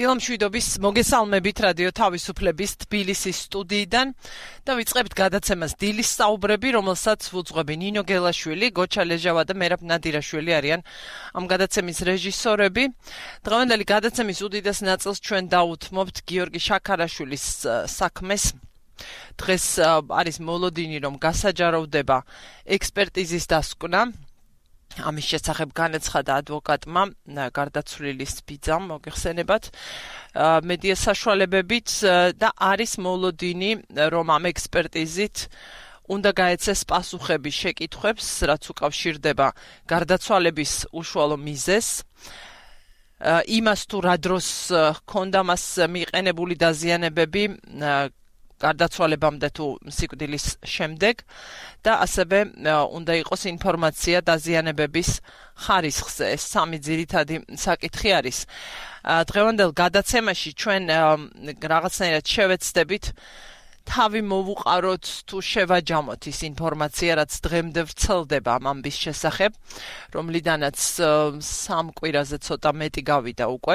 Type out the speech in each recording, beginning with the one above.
დილამშვიდობის მოგესალმებით რადიო თავისუფლების თბილისის სტუდიიდან და ვიწყებთ გადაცემას დილის საუბრები, რომელსაც ვუძღვები ნინო გელაშვილი, გოჩა ლეჟავა და მერაბ ნადირაშვილი არიან ამ გადაცემის რეჟისორები. დღევანდელი გადაცემის უდიდეს ნაწილს ჩვენ დავუთმობთ გიორგი შაქარაშვილის საქმეს. დღეს არის მოლოდინი, რომ გასაჯაროვდება ექსპერტიზის დასკვნა. ამის შესახებ განაცხადა ადვოკატმა გარდაცვლილის ბიძამ, მოგეხსენებათ, მედია საშუალებებით და არის მოლოდინი, რომ ამ ექსპერტიზით უნდა გაეცეს პასუხები შეკითხვებს, რაც უკავშირდება გარდაცვალების უშუალო მიზეზს, იმას თუ რა დროს ჰქონდა მას მიყენებული დაზიანებები გარდაცვალებამდე თუ სიკვდილის შემდეგ და ასევე უნდა იყოს ინფორმაცია დაზიანებების ხარისხზე. ეს სამი ძირითადი საკითხი არის. დღევანდელ გადაცემაში ჩვენ რაღაცნაირად შევეცდებით თავი მოვუყაროთ თუ შევაჯამოთ ის ინფორმაცია, რაც დღემდე ვრცელდება ამ ამბის შესახებ, რომლიდანაც სამ კვირაზე ცოტა მეტი გავიდა უკვე.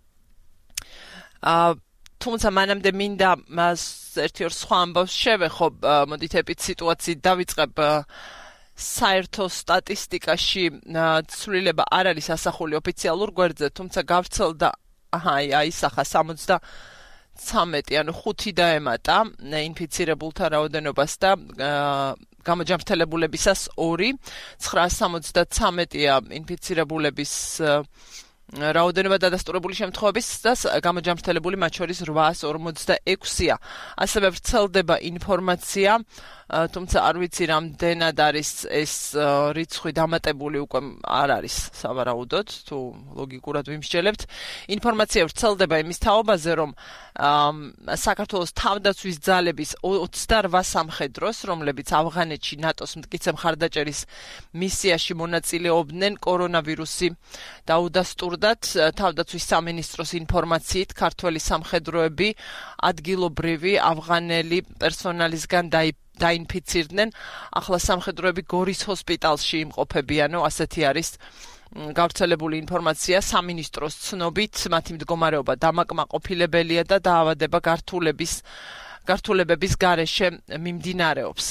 თუმცა მანამდე მინდა ერთ-ორ სხვა ამბავს შევეხო, მოდით ეპით სიტუაციით დავიწყებ. საერთო სტატისტიკაში ცვლილება არ არის ასახული ოფიციალურ გვერდზე, თუმცა გავრცელდა აისახა 73, ანუ 5 დაემატა ინფიცირებულთა რაოდენობას და გამოჯანმრთელებულებისას 2, 973-ია ინფიცირებულების რაოდენობა დადასტურებული შემთხვევების და გამოჯანმრთელებული მათ შორის 846-ია. ასევე ვრცელდება ინფორმაცია, თუმცა არ ვიცი რამდენად არის ეს რიცხვი დამატებული, უკვე არ არის სავარაუდოდ, თუ ლოგიკურად ვიმსჯელებთ. ინფორმაცია ვრცელდება იმის თაობაზე, რომ საქართველოს თავდაცვის ძალების 28 სამხედროს, რომლებიც ავღანეთში ნატოს მტკიცე მხარდაჭერის მისიაში მონაწილეობდნენ, კორონავირუსი დაუდასტურდათ. თავდაცვის სამინისტროს ინფორმაციით, ქართველი სამხედროები ადგილობრივი ავღანელი პერსონალისგან დაინფიცირდნენ. ახლა სამხედროები გორის ჰოსპიტალში იმყოფებიანო, ასეთი არის გავრცელებული ინფორმაცია. სამინისტროს ცნობით, მათი მდგომარეობა დამაკმაყოფილებელია და დაავადება გართულებების გარეშე მიმდინარეობს.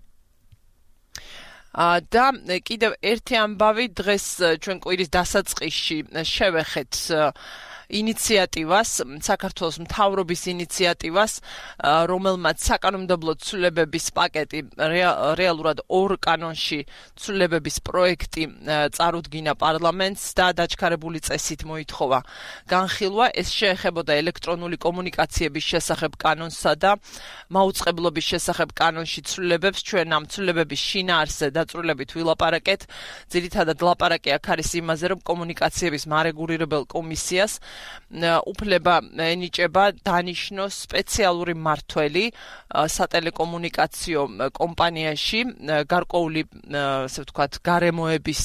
და კიდევ ერთი ამბავი, დღეს ჩვენ კვირის დასაწყისში შევეხეთ ინიციატივას, საქართველოს მთავრობის ინიციატივას, რომელმაც საკანონმდებლო ცვლილებების პაკეტი რეალურად 2 კანონში ცვლილებების პროექტი წარუდგინა პარლამენტს და დაჩქარებული წესით მოითხოვა განხილვა. ეს შეეხებოდა ელექტრონული კომუნიკაციების შესახებ კანონსა და მაუწყებლობის შესახებ კანონში ცვლილებებს. ჩვენ ამ ცვლილებების შინაარსზე დაწვრილებით ვილაპარაკეთ. ძირითადად ლაპარაკი აქ არის იმაზე, რომ კომუნიკაციების მარეგულირებელ კომისიას უფლება ენიჭება დანიშნოს სპეციალური მმართველი სატელეკომუნიკაციო კომპანიაში გარკვეული, ასე ვთქვათ, გარემოების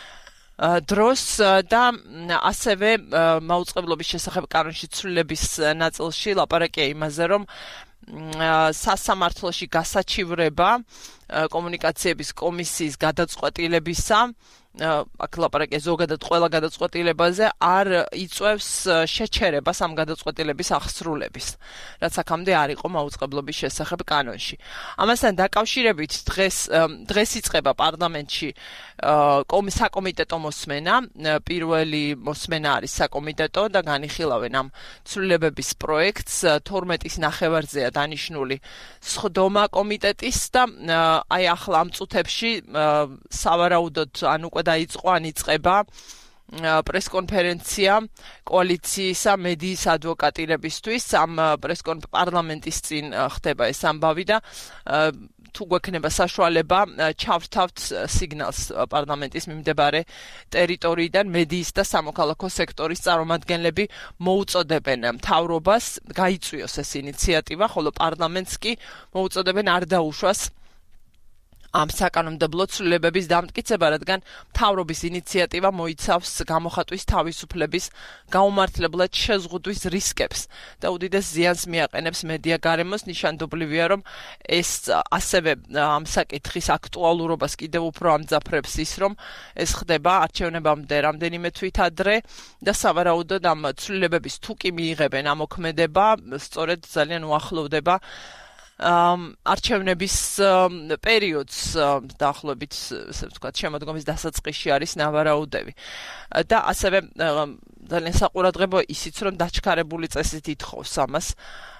დროს და ასევე მაუწყებლობის შესახებ კანონში ცვლილების ნაწილში ლაპარაკია იმაზე, რომ სასამართლოში გასაჩივრება კომუნიკაციების კომისიის გადაწყვეტილებისა, აქ ლაპარაკია ზოგადად ყველა გადაწყვეტილებაზე, არ იწვევს შეჩერებას ამ გადაწყვეტილების ახსრულების, რაც აქამდე არ იყო მაუწყებლობის შესახებ კანონში. ამასთან დაკავშირებით დღეს იწყება პარლამენტში საკომიტეტო მოსმენა. პირველი მოსმენა არის საკომიტეტო და განიხილავენ ამ ცვლილებების პროექტს. 12-ის ნახევარზეა დანიშნული სხდომა კომიტეტის და აი ახლა ამ წუთებში სავარაუდოდ ან უკვე დაიწყო, ან იწყება პრესკონფერენცია კოალიციისა მედიის ადვოკატირებისთვის. ამ პარლამენტის წინ ხდება ეს ამბავი და თუ გვექნება საშუალება ჩავრთავთ სიგნალს პარლამენტის მიმდებარე ტერიტორიიდან მედიის და სამოქალაქო სექტორის წარმომადგენლები მოუწოდებენ მთავრობას გაიწვიოს ეს ინიციატივა, ხოლო პარლამენტს კი მოუწოდებენ არ დაუშვას ამ საკანონმდებლო ცვლილებების დამტკიცება, რადგან მთავრობის ინიციატივა მოიცავს გამოხატვის თავისუფლების გაუმართლებლად შეზღუდვის რისკებს და უდიდეს ზიანს მიაყენებს მედია გარემოს. ნიშანდობლივია, რომ ეს ასევე ამ საკითხის აქტუალურობას კიდევ უფრო ამძაფრებს ის, რომ ეს ხდება არჩევნებამდე რამდენიმე თვით ადრე და სავარაუდოდ ამ ცვლილებების თუ კი მიიღებენ ამოქმედება, სწორედ ძალიან უახლოვდება არჩევნების პერიოდს დაახლოებით, ასე ვთქვათ, შემოდგომის დასაწყისში არის ნავარაუდები. და ასევე ძალიან საყურადღებო ისიც, რომ დაჩქარებული წესით ითხოვს ამას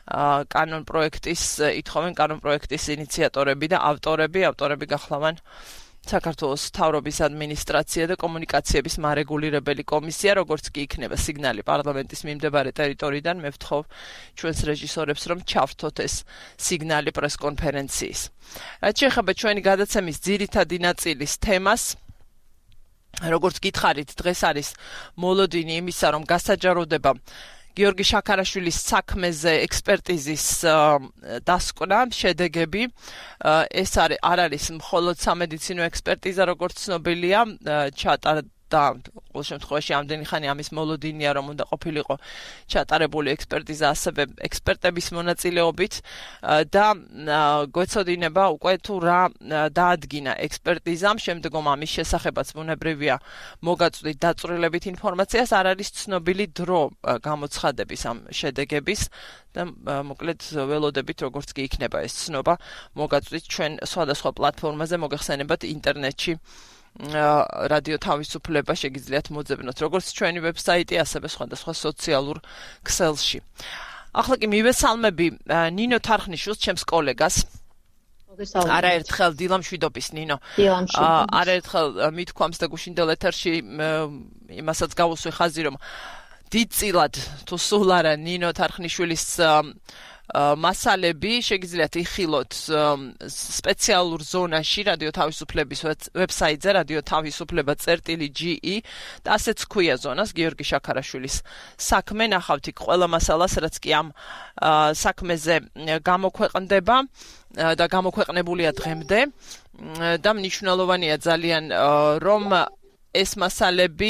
ითხოვენ კანონპროექტის ინიციატორები და ავტორები გახლავენ საქართველოს მთავრობის ადმინისტრაცია და კომუნიკაციების მარეგულირებელი კომისია, როგორც კი იქნება სიგნალი პარლამენტის მიმდებარე ტერიტორიიდან, მე ვთხოვ ჩვენს რეჟისორებს, რომ ჩავთოთ ეს სიგნალი პრესკონფერენციის. რაც შეეხება ჩვენი გადაცემის ძირითადი ნაწილის თემას, როგორც გითხარით, დღეს არის მოლოდინი იმისა, რომ გასაჯაროდება გიორგი შაქარაშვილის საქმეზე ექსპერტიზის დასკვნა, შედეგები. ეს არ არის მხოლოდ სამედიცინო ექსპერტიზა, როგორც ცნობილია, ჩატარდა ყოველ შემთხვევაში ამდენი ხანი ამის მოლოდინია, რომ უნდა ყოფილიყო ჩატარებული ექსპერტიზა ასევე ექსპერტების მონაწილეობით და გვეცოდინება უკვე თუ რა დაადგინა ექსპერტიზამ, შემდგომ ამის შესახებაც ბუნებრივია მოგაწვდით დაწვრილებით ინფორმაციას, არ არის ცნობილი დრო გამოცხადების ამ შედეგების და მოკლედ ველოდებით, როგორც კი იქნება ეს ცნობა, მოგაწვდით ჩვენ სხვადასხვა პლატფორმაზე, მოგეხსენებათ ინტერნეტში რადიო თავისუფლება შეგიძლიათ მოძებნოთ, როგორც ჩვენი ვებსაიტი, ასევე სხვადასხვა სოციალურ ქსელში. ახლა კი მივესალმები ნინო თარხნიშვილს, ჩემს კოლეგას. არაერთხელ დილამშვიდობის ნინო. არაერთხელ მithქვამს და გუშინდელ ეთერში იმასაც გავუსვი ხაზი, რომ დიდწილად თუ სულ არა ნინო თარხნიშვილის მასალები შეგიძლიათ იხილოთ სპეციალურ ზონაში რადიო თავისუფლების ვებსაიტზე radio-tavisupleba.ge და ასეც ქვია ზონას გიორგი შაქარაშვილის საქმე, ნახავთ იქ ყველა მასალას, რაც კი ამ საქმეზე გამოქვეყნდება და გამოქვეყნებულია დღემდე და მნიშვნელოვანია ძალიან, რომ ეს მასალები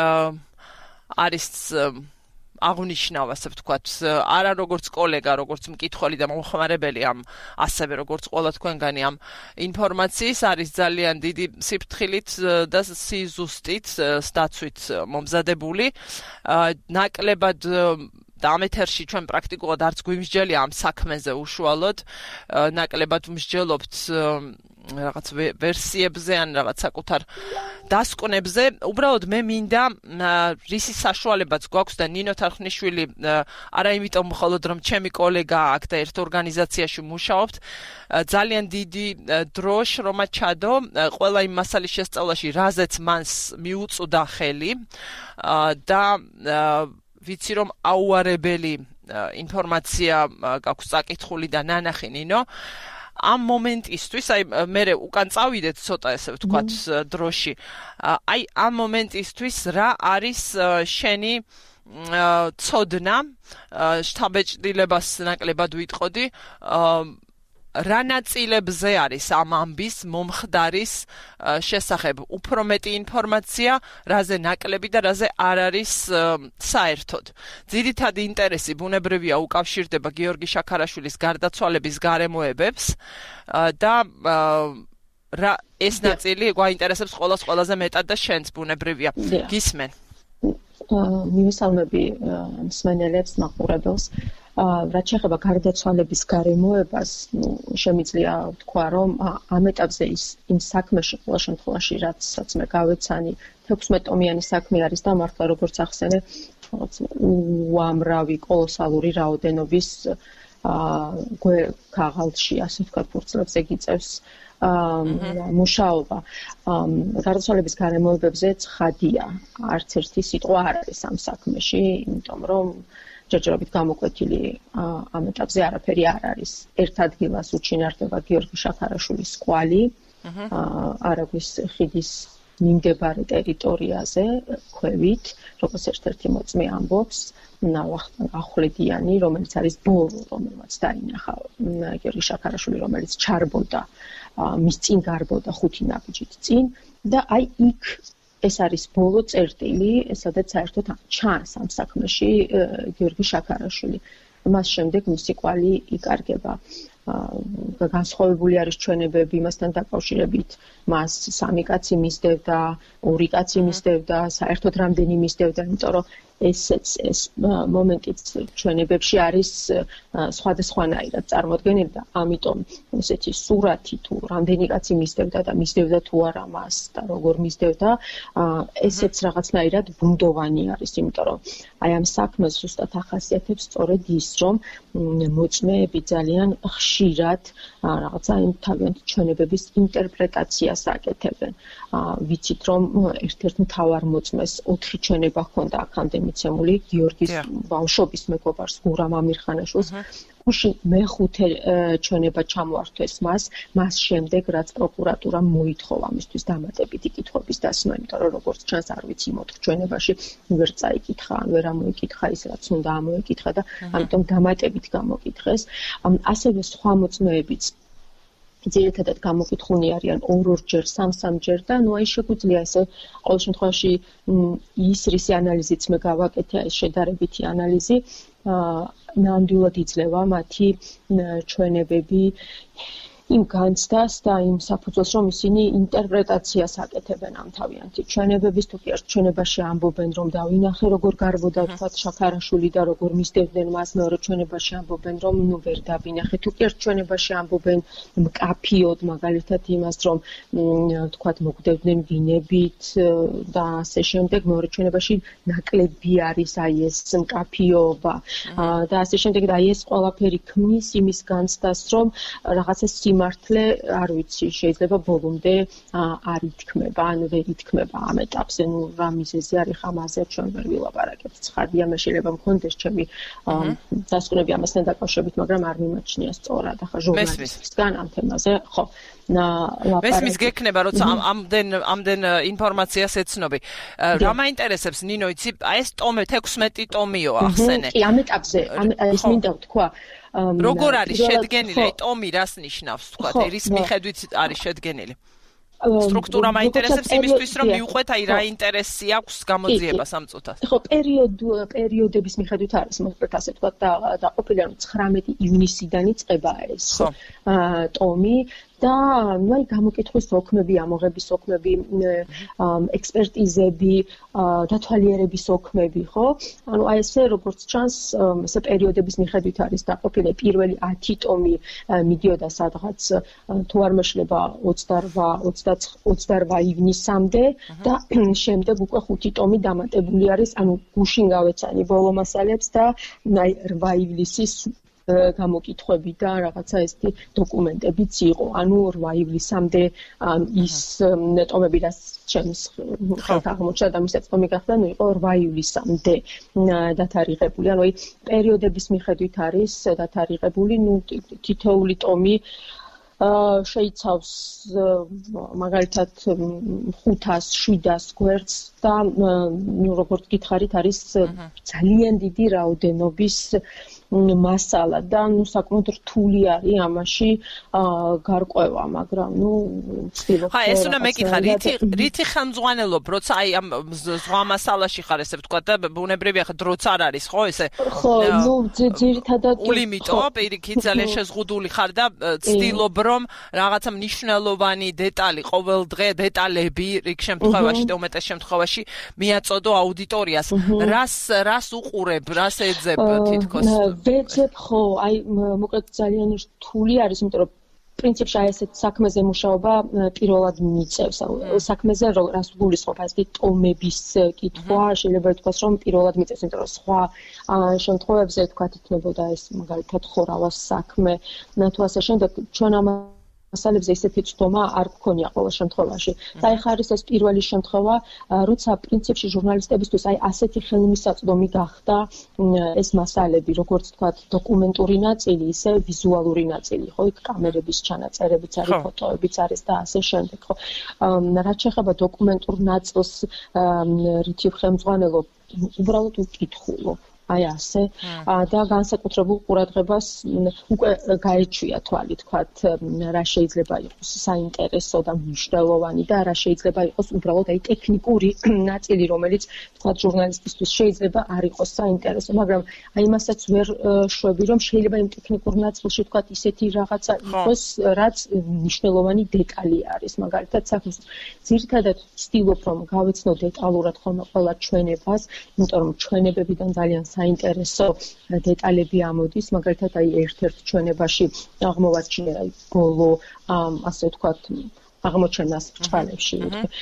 არის აღნიშნავ, ასე ვთქვათ, არა როგორც კოლეგა, როგორც მკითხველი და მომხმარებელი ამ ასევე როგორც ყველა თქვენგანი ამ ინფორმაციის არის ძალიან დიდი სიფრთხილით და სიზუსტით, დაცვით მომზადებული. ნაკლებად და ამ ეთერში ჩვენ პრაქტიკულად არც გვიმსჯელია ამ საქმეზე უშუალოდ, ნაკლებად ვმსჯელობთ რაღაც ვერსიებზე ან რაღაც საკუთარ დასკვნებზე. უბრალოდ მე მინდა რისი საშუალებაც გვაქვს და ნინო თარხნიშვილი არა იმიტომ მხოლოდ რომ ჩემი კოლეგა აქ და ერთ ორგანიზაციაში მუშაობთ, ძალიან დიდი დრო შრომა ჩადო ყველა იმ მასალის შესწავლაში, რაზეც მან მიუწვდა ხელი და ვიცი რომ აუარებელი ინფორმაცია გაქვს საკითხული და ნანახი ნინო. ამ მომენტისთვის, აი მე უკან წავიდეთ ცოტა ესე ვთქვათ დროში. აი ამ მომენტისთვის რა არის შენი ცოდნა, შთაბეჭდილებას ნაკლებად ვიტყოდი, რა ნაწილებზე არის ამ ამბის მომხდარის შესახებ უფრო მეტი ინფორმაცია, რაზე ნაკლები და რაზე არ არის საერთოდ. ძირითადი ინტერესი ბუნებრივია უკავშირდება გიორგი შაქარაშვილის გარდაცვალების გარემოებებს და რა ეს ნაწილი გვაინტერესებს ყველაზე მეტად და შენც ბუნებრივია. გისმენ. მივესალმები მსმენელებს, მაყურებელს. რაც შეეხება გარდაცვალების გარემოებას, შემიძლია ვთქვა, რომ ამ ეტაპზე იმ საქმეში ყოველ შემთხვევაში, რაცაც მე გავეცანი, 16 ტომიანი საქმე არის და მართლა როგორც ახსენე, უამრავი კოლოსალური რაოდენობის ქაღალდში, ასე ვთქვათ, ფურცლებზე გიწევს მუშაობა. გარდაცვალების გარემოებებზე ცხადია, არც ერთი სიტყვა არ არის ამ საქმეში, იმიტომ რომ ჯერჯერობით გამოკვეთილი ამ ეტაპზე არაფერი არ არის. ერთ ადგილას უჩინარდება გიორგი შაქარაშვილის კვალი, არაგვის ხიდის მიმდებარე ტერიტორიაზე ქვევით, როგორც ერთ-ერთი მოწმე ამბობს, ახვლედიანი, რომელიც არის ბოლო, რომელმაც დაინახა გიორგი შაქარაშვილი, რომელიც ჩარბოდა, მის წინ გარბოდა 5 ნაბიჯით წინ და აი იქ ეს არის ბოლო წერტილი, სადაც საერთოდ ჩანს ამ საქმეში გიორგი შაქარაშვილი. მას შემდეგ მისი კვალი იკარგება. განსხვავებული არის ჩვენებები იმასთან დაკავშირებით, მას 3 კაცი მისდევდა, 2 კაცი მისდევდა, საერთოდ რამდენი მისდევდა, იმიტომ რომ ეს მომენტიც ჩვენებებში არის სხვადასხვანაირად წარმოდგენილი და ამიტომ ესეთი სურათი თუ რამდენი კაცი მისდევდა და მისდევდა თუ არა მას და როგორ მისდევდა, ესეც რაღაცნაირად ბუნდოვანი არის, იმიტომ რომ აი ამ საქმეს ზუსტად ახასიათებს სწორედ ის, რომ მოწმეები ძალიან ხშირად რაღაცა იმ თავიანთი ჩვენებების ინტერპრეტაციას აკეთებენ. ვიცით რომ ერთ-ერთ მთავარ მოწმეს 4 ჩვენება ჰქონდა აქამდე მიცემული გიორგის ბავშვობის მეგობარს გურამ ამირხანაშვილს. უში მეხუთე ჩვენება ჩამოართვეს მას შემდეგ რაც პროკურატურამ მოითხოვა ამისთვის დამატებითი კითხვების დასმა, იმიტომ რომ როგორც ჩანს არ ვიცი იმ 4 ჩვენებაში ვერ წაიკითხა, ვერ ამოიკითხა ის რაც უნდა ამოიკითხა და ამიტომ დამატებით გამოკითხეს. ასევე სხვა მოწმეებიც ძირითადად გამოკითხულნი არიან 2-2ჯერ, 3-3ჯერ და ნუ აი შეგვიძლია ესე ყოველ შემთხვევაში ის რისი ანალიზიც მე გავაკეთე, ეს შედარებითი ანალიზი, ნამდვილად იძლევა მათი ჩვენებები იმ განცდას და იმ საფუძველს, რომ ისინი ინტერპრეტაციას აკეთებენ ამ თავიანთი ჩვენებების, თუ კი ერთ ჩვენებაში ამბობენ, რომ დავინახე როგორ გარბოდა თქვათ შაქარაშვილი და როგორ მისდევდნენ მას, მეორე ჩვენებაში ამბობენ, რომ ნუ ვერ დავინახე, თუ კი ერთ ჩვენებაში ამბობენ მკაფიოდ, მაგალითად იმას, რომ თქვათ მოგვდევდნენ ვინებით და ასე შემდეგ, მეორე ჩვენებაში ნაკლები არის აი ეს მკაფიობა და ასე შემდეგ და აი ეს ყველაფერი ქმნის იმის განცდას, რომ რაღაცა მართლე არ ვიცი, შეიძლება ბოლომდე არ ითქმება, ან ვერ ითქმება ამ ეტაპზე, ნუ რა მიზეზი არის, ამაზე ჩვენ ვერ ვილაპარაკებთ. ცხადია, მე შეიძლება მქონდეს ჩემი დასკვნები ამასთან დაკავშირებით, მაგრამ არ მიმაჩნია სწორად, ახლა ჟურნალისტისგან ამ თემაზე, ხო. მესმის გექნება, როცა ამდენ ინფორმაციას ეცნობი. რა მაინტერესებს, ნინო, იცი, აი ეს ტომი 16 ტომიო ახსენე. კი, ამ ეტაპზე, ეს მინდა ვთქვა. როგორ არის შედგენილი? აი ტომი რას ნიშნავს, თქვათ, რის მიხედვით არის შედგენილი? სტრუქტურა მაინტერესებს იმისთვის, რომ მიუყვეთ, აი რა ინტერესი აქვს გამოძიებას ამ წუთას. ხო, პერიოდების მიხედვით არის, მოკლედ ასე ვთქვათ, დაყოფილი, რომ 19 ივნისიდან იწყება ეს ტომი და ნუ აი გამოკითხვის ოქმები, ამოღების ოქმები, ექსპერტიზები, დათვალიერების ოქმები, ხო? ანუ აი ესე როგორც ჩანს, ესე პერიოდების მიხედვით არის დაყოფილი. პირველი 10 ტომი მიდიოდა სადღაც თუ არ მეშლება 28 ივნისამდე და შემდეგ უკვე 5 ტომი დამატებული არის, ანუ გუშინ გავეცანი ბოლო მასალებს და აი 8 ივლისის გამოკითხვები და რაღაცა ესეთი დოკუმენტებიც იყო. ანუ 8 ივლისამდე ის ტომები, რაც ჩემს ხელთ აღმოჩნდა და მისაც ტომი გახდა, ნუ იყო 8 ივლისამდე დათარიღებული. ანუ აი პერიოდების მიხედვით არის დათარიღებული, ნუ თითოეული ტომი შეიცავს მაგალითად 500-700 გვერდს და ნუ როგორც გითხარით არის ძალიან დიდი რაოდენობის მასალა და ნუ საკმაოდ რთული არის ამაში გარკვევა, მაგრამ ნუ ვცდილობ. ხა ეს უნდა მეკითხა, რითი ხელმძღვანელობ, როცა აი ამ ზღვა მასალაში ხარ, ესე ვთქვა და ბუნებრივია ხა დროც არ არის, ხო ესე? ხო, ნუ ძირითადად ულიმიტო, პირიქით ძალიან შეზღუდული ხარ და ვცდილობ რომ რაღაცა მნიშვნელოვანი დეტალი, ყოველ დღე დეტალები რიგ შემთხვევაში და უმეტეს შემთხვევაში მიაწოდო აუდიტორიას. რას უყურებ, რას ეძებ თითქოს? ვეძებ, ხო, აი მოკლედ ძალიან რთული არის, იმიტომ რომ პრინციპში აი ესეთ საქმეზე მუშაობა პირველად მიწევს. საქმეზე რას გულისხმობ, ასეთი ტომების კითხვა შეიძლება ითქვას, რომ პირველად მიწევს, იმიტომ რომ სხვა შემთხვევებზე თქვათ იქნებოდა ეს მაგალითად ხორავას საქმე, თუ ასე შემდეგ ჩვენ ამ მასალებზე ისეთი წვდომა არ გქონია ყოველ შემთხვევაში. და ეხლა არის ეს პირველი შემთხვევა, როცა პრინციპში ჟურნალისტებისთვის აი ასეთი ხელმისაწვდომი გახდა ეს მასალები, როგორც თქვა, დოკუმენტური ნაწილი, ისე ვიზუალური ნაწილი, ხო, იქ კამერების ჩანაწერებიც არის, ფოტოებიც არის და ასე შემდეგ, ხო. რაც შეეხება დოკუმენტურ ნაწილს, რითი ხელმძღვანელო, უბრალოდ უკითხულობ. აი ასე და განსაკუთრებულ ყურადღებას უკვე გაეჩვია თვალი თქვათ რა შეიძლება იყოს საინტერესო და მნიშვნელოვანი და რა შეიძლება იყოს უბრალოდ აი ტექნიკური ნაწილი რომელიც თქვათ ჟურნალისტისთვის შეიძლება არ იყოს საინტერესო მაგრამ აი იმასაც ვერ შვები რომ შეიძლება იმ ტექნიკურ ნაწილში თქვათ ისეთი რაღაცა იყოს რაც მნიშვნელოვანი დეტალი არის მაგალითად საქმის ძირითადად ვცდილობ რომ გავეცნო დეტალურად ხოლმე ყველა ჩვენებას იმიტომ რომ ჩვენებებიდან ძალიან საინტერესო დეტალები ამოდის, მაგალითად აი ერთ-ერთ ჩვენებაში აღმოვაჩინე აი ბოლო ასე ვთქვათ აღმოჩენას ბრჭყალებში,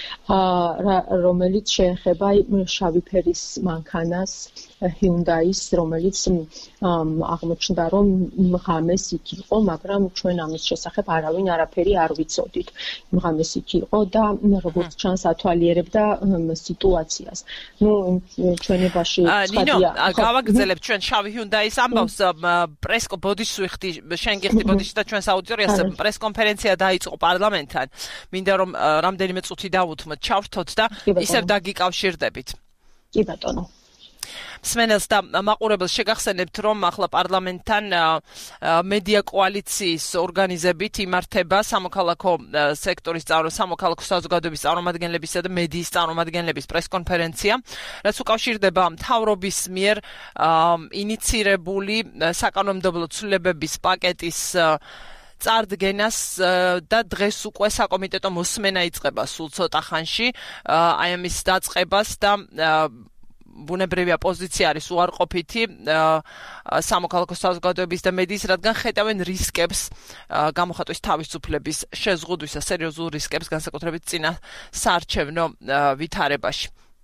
რომელიც შეეხება შავი ფერის მანქანას Hyundai-ის, რომელიც აღმოჩნდა რომ ღამეს იქ იყო, მაგრამ ჩვენ ამის შესახებ არავინ არაფერი არ ვიცოდით. ღამეს იქ იყო და როგორც ჩანს ათვალიერებდა სიტუაციას. ნუ ჩვენებაში ცხადია. გავაგრძელებთ ჩვენ შავი Hyundai-ის ამბავს პრესკო ბოდისუიხტი, შენ გიხდი ბოდიში და ჩვენს აუდიტორიას პრესკონფერენცია დაიწყო პარლამენტთან. მინდა რომ რამდენიმე წუთი დავუთმოთ, ჩავრთოთ და ისევ დაგიკავშირდებით. კი ბატონო. მსმენელს და მაყურებელს შეგახსენებთ, რომ ახლა პარლამენტთან მედია კოალიციის ორგანიზებით იმართება სამოქალაქო სექტორის სამოქალაქო საზოგადოების წარმომადგენლებისა და მედიის წარმომადგენლების პრესკონფერენცია, რაც უკავშირდება მთავრობის მიერ ინიცირებული საკანონმდებლო ცვლილებების პაკეტის წარდგენას და დღეს უკვე საკომიტეტო მოსმენა იწყება სულ ცოტა ხანში აი ამის დაწყებას და ბუნებრივია პოზიცია არის უარყოფითი სამოქალაქო საზოგადოების და მედიის, რადგან ხედავენ რისკებს გამოხატვის თავისუფლების შეზღუდვისა, სერიოზულ რისკებს განსაკუთრებით წინა საარჩევნო ვითარებაში.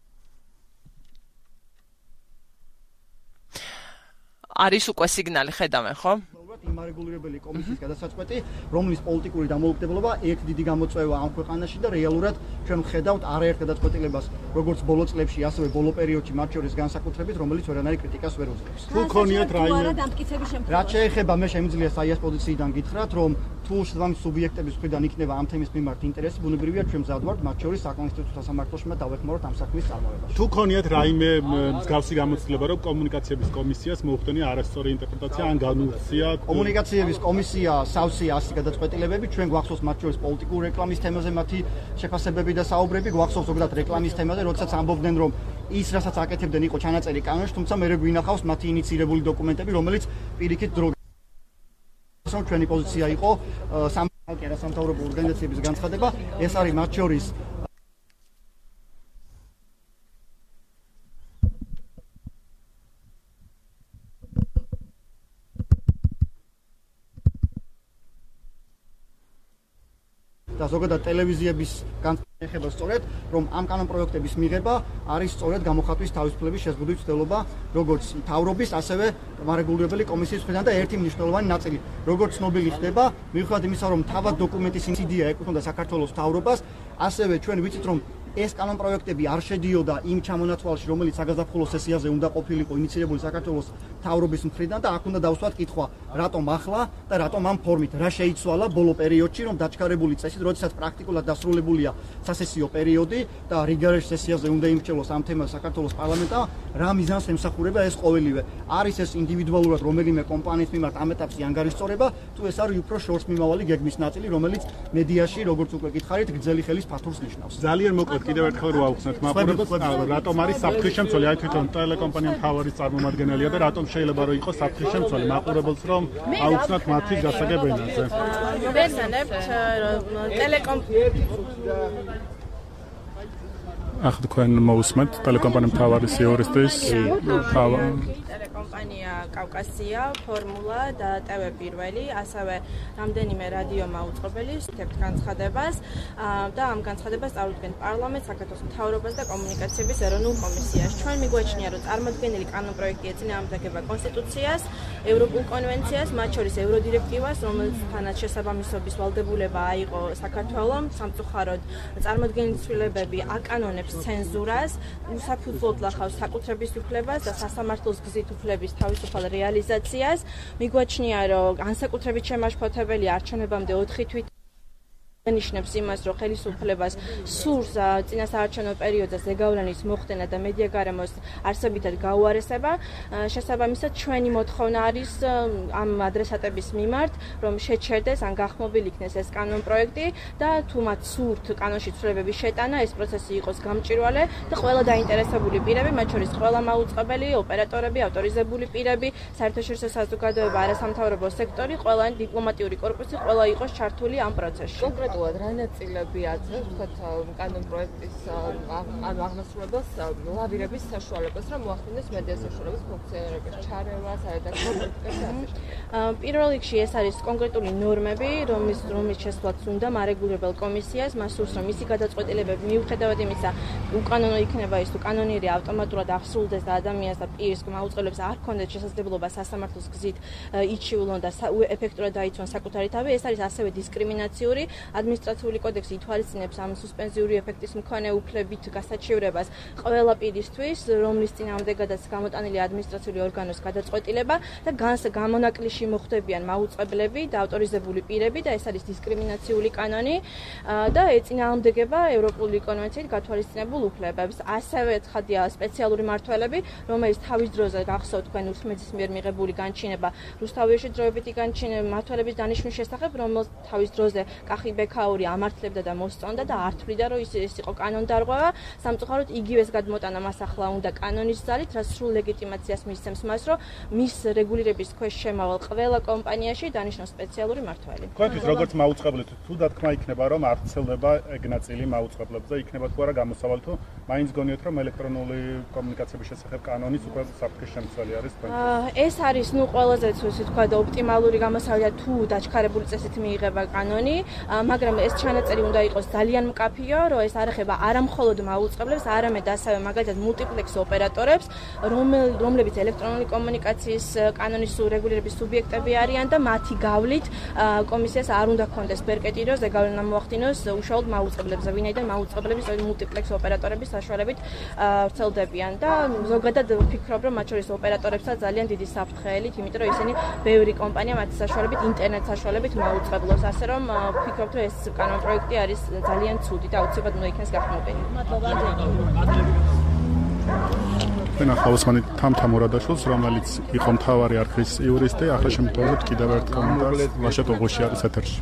არის უკვე სიგნალი ხედავენ, ხო? იმ არეგულირებელი კომისიის გადასაწყვეტი, რომლის პოლიტიკური დამოუკიდებლობა ერთ დიდი გამოწვევა ამ ქვეყანაში და რეალურად ჩვენ ვხედავთ არაერთ გადაწყვეტილებას, როგორც ბოლო წლებში, ასევე ბოლო პერიოდში მათ შორის განსაკუთრებით, რომელიც ვერანაირ კრიტიკას ვერ უძლებს. თუ ქონიათ რაიმე რაც შეეხება მე შემიძლია საიას პოზიციიდან გითხრათ, რომ თუ შესაბამის სუბიექტების მხრიდან იქნება ამ თემის მიმართ ინტერესი, ბუნებრივია ჩვენ მზადვართ მათ შორის საკონსტიტუციო სასამართლოში და დავეხმაროთ ამ საქმის წარმოებაში. თუ ქონიათ რაიმე მსგავსი გამოცდილება, რომ კომუნიკაციების კომისიას მოუხდენია არასწორი ინტერპრეტაცია ან განუხსია კომუნიკაციების კომისია სავსეა ასი გადაწყვეტილებები, ჩვენ გვახსოვს მათ შორის პოლიტიკური რეკლამის თემაზე მათი შეფასებები და საუბრები, გვახსოვს ზოგადად რეკლამის თემაზე, როდესაც ამბობდნენ რომ ის რასაც აკეთებდნენ იყო ჩანაწერი კანონში, თუმცა მე გვინახავს მათი ინიცირებული დოკუმენტები, რომელიც პირიქით დრო ჩვენი პოზიცია იყო სამთავრობო ორგანიზაციების განცხადება, ეს არის მათ შორის და ზოგადად ტელევიზიების განხება სწორედ, რომ ამ კანონპროექტების მიღება არის სწორედ გამოხატვის თავისუფლების შეზღუდვის ცდელობა, როგორც მთავრობის, ასევე მარეგულირებელი კომისიის მხრიდან და ერთი მნიშვნელოვანი ნაწილი, როგორც ცნობილი ხდება, მიუხედავად იმისა, რომ თავად დოკუმენტის ინციდია ეკუთვნოდა საქართველოს მთავრობას, ასევე ჩვენ ვიცით, რომ ეს კანონპროექტები არ შედიოდა იმ ჩამონაცვალში, რომელიც საგაზაფხულო სესიაზე უნდა ყოფილიყო ინიცირებული საქართველოს მთავრობის მხრიდან და აქ უნდა დავსვათ კითხვა, რატომ ახლა და რატომ ამ ფორმით, რა შეიცვალა ბოლო პერიოდში, რომ დაჩქარებული წესით, როდესაც პრაქტიკულად დასრულებულია სასესიო პერიოდი და რიგარეს სესიაზე უნდა იმრჩევლოს ამ თემას საქართველოს პარლამენტა, რა მიზანს ემსახურება ეს ყოველივე. არის ეს ინდივიდუალურად რომელიმე კომპანიის მიმართ ამ ეტაპზე ანგარიშწორება, თუ ეს არის უფრო შორს მიმავალი გეგმის ნაწილი, რომელიც მედიაში, როგორც უკვე გითხარით, გრძელი ხელის ფართობს ნიშნავს. ძალიან მოკლედ კიდევ ერთხელ რო ავხსნათ მაყურებელს, რატომ არის საფრთხეშემცველი, აი თვითონ ტელეკომპანია მთავარის წარმომადგენელია და რატომ შეიძლება რომ იყოს საფრთხეშემცველი მაყურებელს რომ ავხსნათ მათი გასაგებ ენაზე. ვესწრებთ ახლა თქვენ მოусმენთ ტელეკომპანია მთავარის იურისტის კომპანია კავკასია, ფორმულა და TV პირველი, ასევე რამდენიმე რადიო მაუწყებელი ვსებთ განცხადებას და ამ განცხადებას წარუდგენთ პარლამენტს, საქართველოს მთავრობას და კომუნიკაციების ეროვნულ კომისიას. ჩვენ მიგვაჩნია, რომ წარმოდგენილი კანონპროექტი ეწინააღმდეგება კონსტიტუციას, ევროპულ კონვენციას, მათ შორის ევროდირექტივას, რომელთანაც შესაბამისობის ვალდებულება აიღო საქართველომ, სამწუხაროდ წარმოდგენილი ცვლილებები აკანონებს ცენზურას, უსაფუძვლოდ ლახავს საკუთრების უფლებას და სასამართლოს გზით უფლების თავისუფალ რეალიზაციას. მიგვაჩნია, რომ განსაკუთრებით შემაშფოთებელი არჩევნებამდე 4 თვით ნიშნებს იმას, რომ ხელისუფლებას სურს წინასაარჩევნო პერიოდზე ზეგავლენის მოხდენა და მედია გარემოს არსებითად გაუარესება. შესაბამისად, ჩვენი მოთხოვნა არის ამ ადრესატების მიმართ, რომ შეჩერდეს ან გახმობილ იქნეს ეს კანონპროექტი და თუ მათ სურთ კანონში ცვლილებების შეტანა, ეს პროცესი იყოს გამჭვირვალე და ყველა დაინტერესებული პირები, მათ შორის ყველა მაუწყებელი, ოპერატორები, ავტორიზებული პირები, საერთაშორისო საზოგადოება, არასამთავრობო სექტორი, ყველა დიპლომატიური კორპუსი, ყველა იყოს ჩართული ამ პროცესში. რა ნაწილები აძლევს თქვათ კანონპროექტის აღმასრულებელს ლავირების საშუალებას, რომ მოახდინოს მედია საშუალების ფუნქციონირების ჩარევა, საერთაშორისო პოლიტიკაში. პირველ რიგში ეს არის კონკრეტული ნორმები, რომლის შესვლაც უნდა მარეგულირებელ კომისიას, მას სურს, რომ მისი გადაწყვეტილებები მიუხედავად იმისა, უკანონო იქნება ის თუ კანონიერი ავტომატურად აღსრულდეს და ადამიანს და პირის მაუწყებლებს არ ჰქონდეს შესაძლებლობა სასამართლოს გზით იჩივლონ და ეფექტურად დაიცვან საკუთარი თავი, ეს არის ასევე დისკრიმინაციური. ადმინისტრაციული კოდექსი ითვალისწინებს ამ სუსპენზიური ეფექტის მქონე უფლებით გასაჩივრებას ყველა პირისთვის, რომლის წინააღმდეგადაც გამოტანილი ადმინისტრაციული ორგანოს გადაწყვეტილება და გამონაკლისში მოხვდებიან მაუწყებლები და ავტორიზებული პირები და ეს არის დისკრიმინაციული კანონი და ეწინააღმდეგება ევროპული კონვენციით გათვალისწინებულ უფლებებს. ასევე ცხადია სპეციალური მმართველები, რომელიც თავის დროზე გახსოვთ თქვენ უსმეძის მიერ მიღებული განჩინება რუსთავიაში დროებითი განჩინება მმართველების დანიშვნის შესახებ, რომელიც თავის დროზე კახი ბექაური ამართლებდა და მოსწონდა და არ თვლიდა, რომ ის იყო კანონდარღვევა. სამწუხაროდ იგივეს გადმოტანა მას ახლა უნდა კანონის ძალით, რაც სრულ ლეგიტიმაციას მისცემს მას, რომ მის რეგულირების ქვეშ შემავალ ყველა კომპანიაში დანიშნოს სპეციალური მმართველი. თქვენთვის როგორც მაუწყებლი თუ დათქმა იქნება, რომ არ ვრცელდება ეგ ნაწილი მაუწყებლებზე, იქნება თუ არა გამოსავალი, თუ მაინც გონიოთ, რომ ელექტრონული კომუნიკაციების შესახებ კანონის უკვე საფრთხის შემცველი არის თქვენთვის? ეს არის ყველაზე ისე თქვა და ოპტიმალური გამოსავალი თუ დაჩქარებული წესით მიიღება კანონი. მაგრამ ეს ჩანაწერი უნდა იყოს ძალიან მკაფიო, რომ ეს არ ეხება არამხოლოდ მაუწყებლებს, არამედ ასევე მაგალითად მულტიპლექს ოპერატორებს, რომლებიც ელექტრონული კომუნიკაციის კანონის რეგულირების სუბიექტები არიან და მათი გავლით კომისიას არ უნდა ჰქონდეს ბერკეტი, რომ ზეგავლენა მოახდინოს უშუალოდ მაუწყებლებზე, ვინაიდან მაუწყებლების მულტიპლექს ოპერატორების საშუალებით ვრცელდებიან და ზოგადად ვფიქრობ, რომ მათ შორის ოპერატორებსაც ძალიან დიდი საფრთხეელით, იმიტომ რომ ისინი ბევრი კომპანია მათი საშუალებით, ინტერნეტ საშუალებით მაუწყებლობს, ასე რომ ვფიქრობ, რომ ეს კანონპროექტი არის ძალიან ცუდი და აუცილებლად უნდა იქნეს გახმობილი. თქვენ ახალოსმანი თამთამურადაშვილს, რომელიც იყო მთავარი არქივის იურისტი, ახლა შემოგვიყვებით კიდევ ერთ კომენტარს, ლაშა ტოღუში არის ეთერში.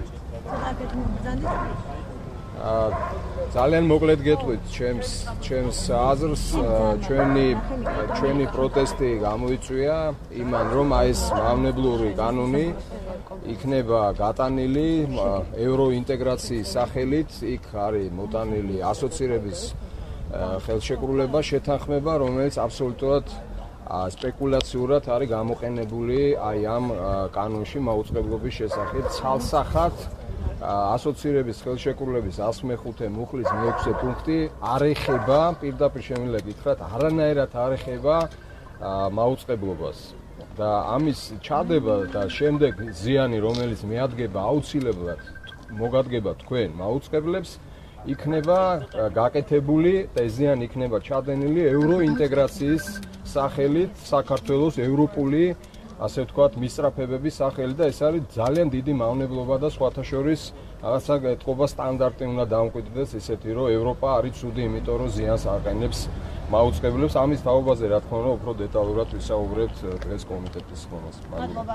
ძალიან მოკლედ გეტყვით ჩემს აზრს, ჩვენი პროტესტი გამოიწვია იმან, რომ ეს მავნებლური კანონი იქნება გატანილი ევროინტეგრაციის სახელით, იქ არის მოტანილი ასოცირების ხელშეკრულება, შეთანხმება, რომელიც აბსოლუტურად სპეკულაციურად არის გამოყენებული აი ამ კანონში მაუწყებლობის შესახებ. ცალსახად ასოცირების ხელშეკრულების 105 მუხლის 6 პუნქტი არ ეხება, პირდაპირ შემიძლია გითხრათ, არანაირად არ ეხება მაუწყებლობას. და ამის ჩადება და შემდეგ ზიანი, რომელიც მიადგება აუცილებლად მოგადგება თქვენ მაუწყებლებს, იქნება გაკეთებული და ზიანი იქნება ჩადენილი ევროინტეგრაციის სახელით, საქართველოს ევროპული, ასე ვთქვათ, მისწრაფებების სახელით და ეს არის ძალიან დიდი მავნებლობა და სხვათა შორის რაღაცა ეთყობა სტანდარტი უნდა დამკვიდრდეს ისეთი, რომ ევროპა არის ცუდი, იმიტომ რომ ზიანს აყენებს მაუწყებლებს. ამის თაობაზე რა თქმა უნდა უფრო დეტალურად ვისაუბრებთ დღეს კომიტეტის ხმას. მადლობა.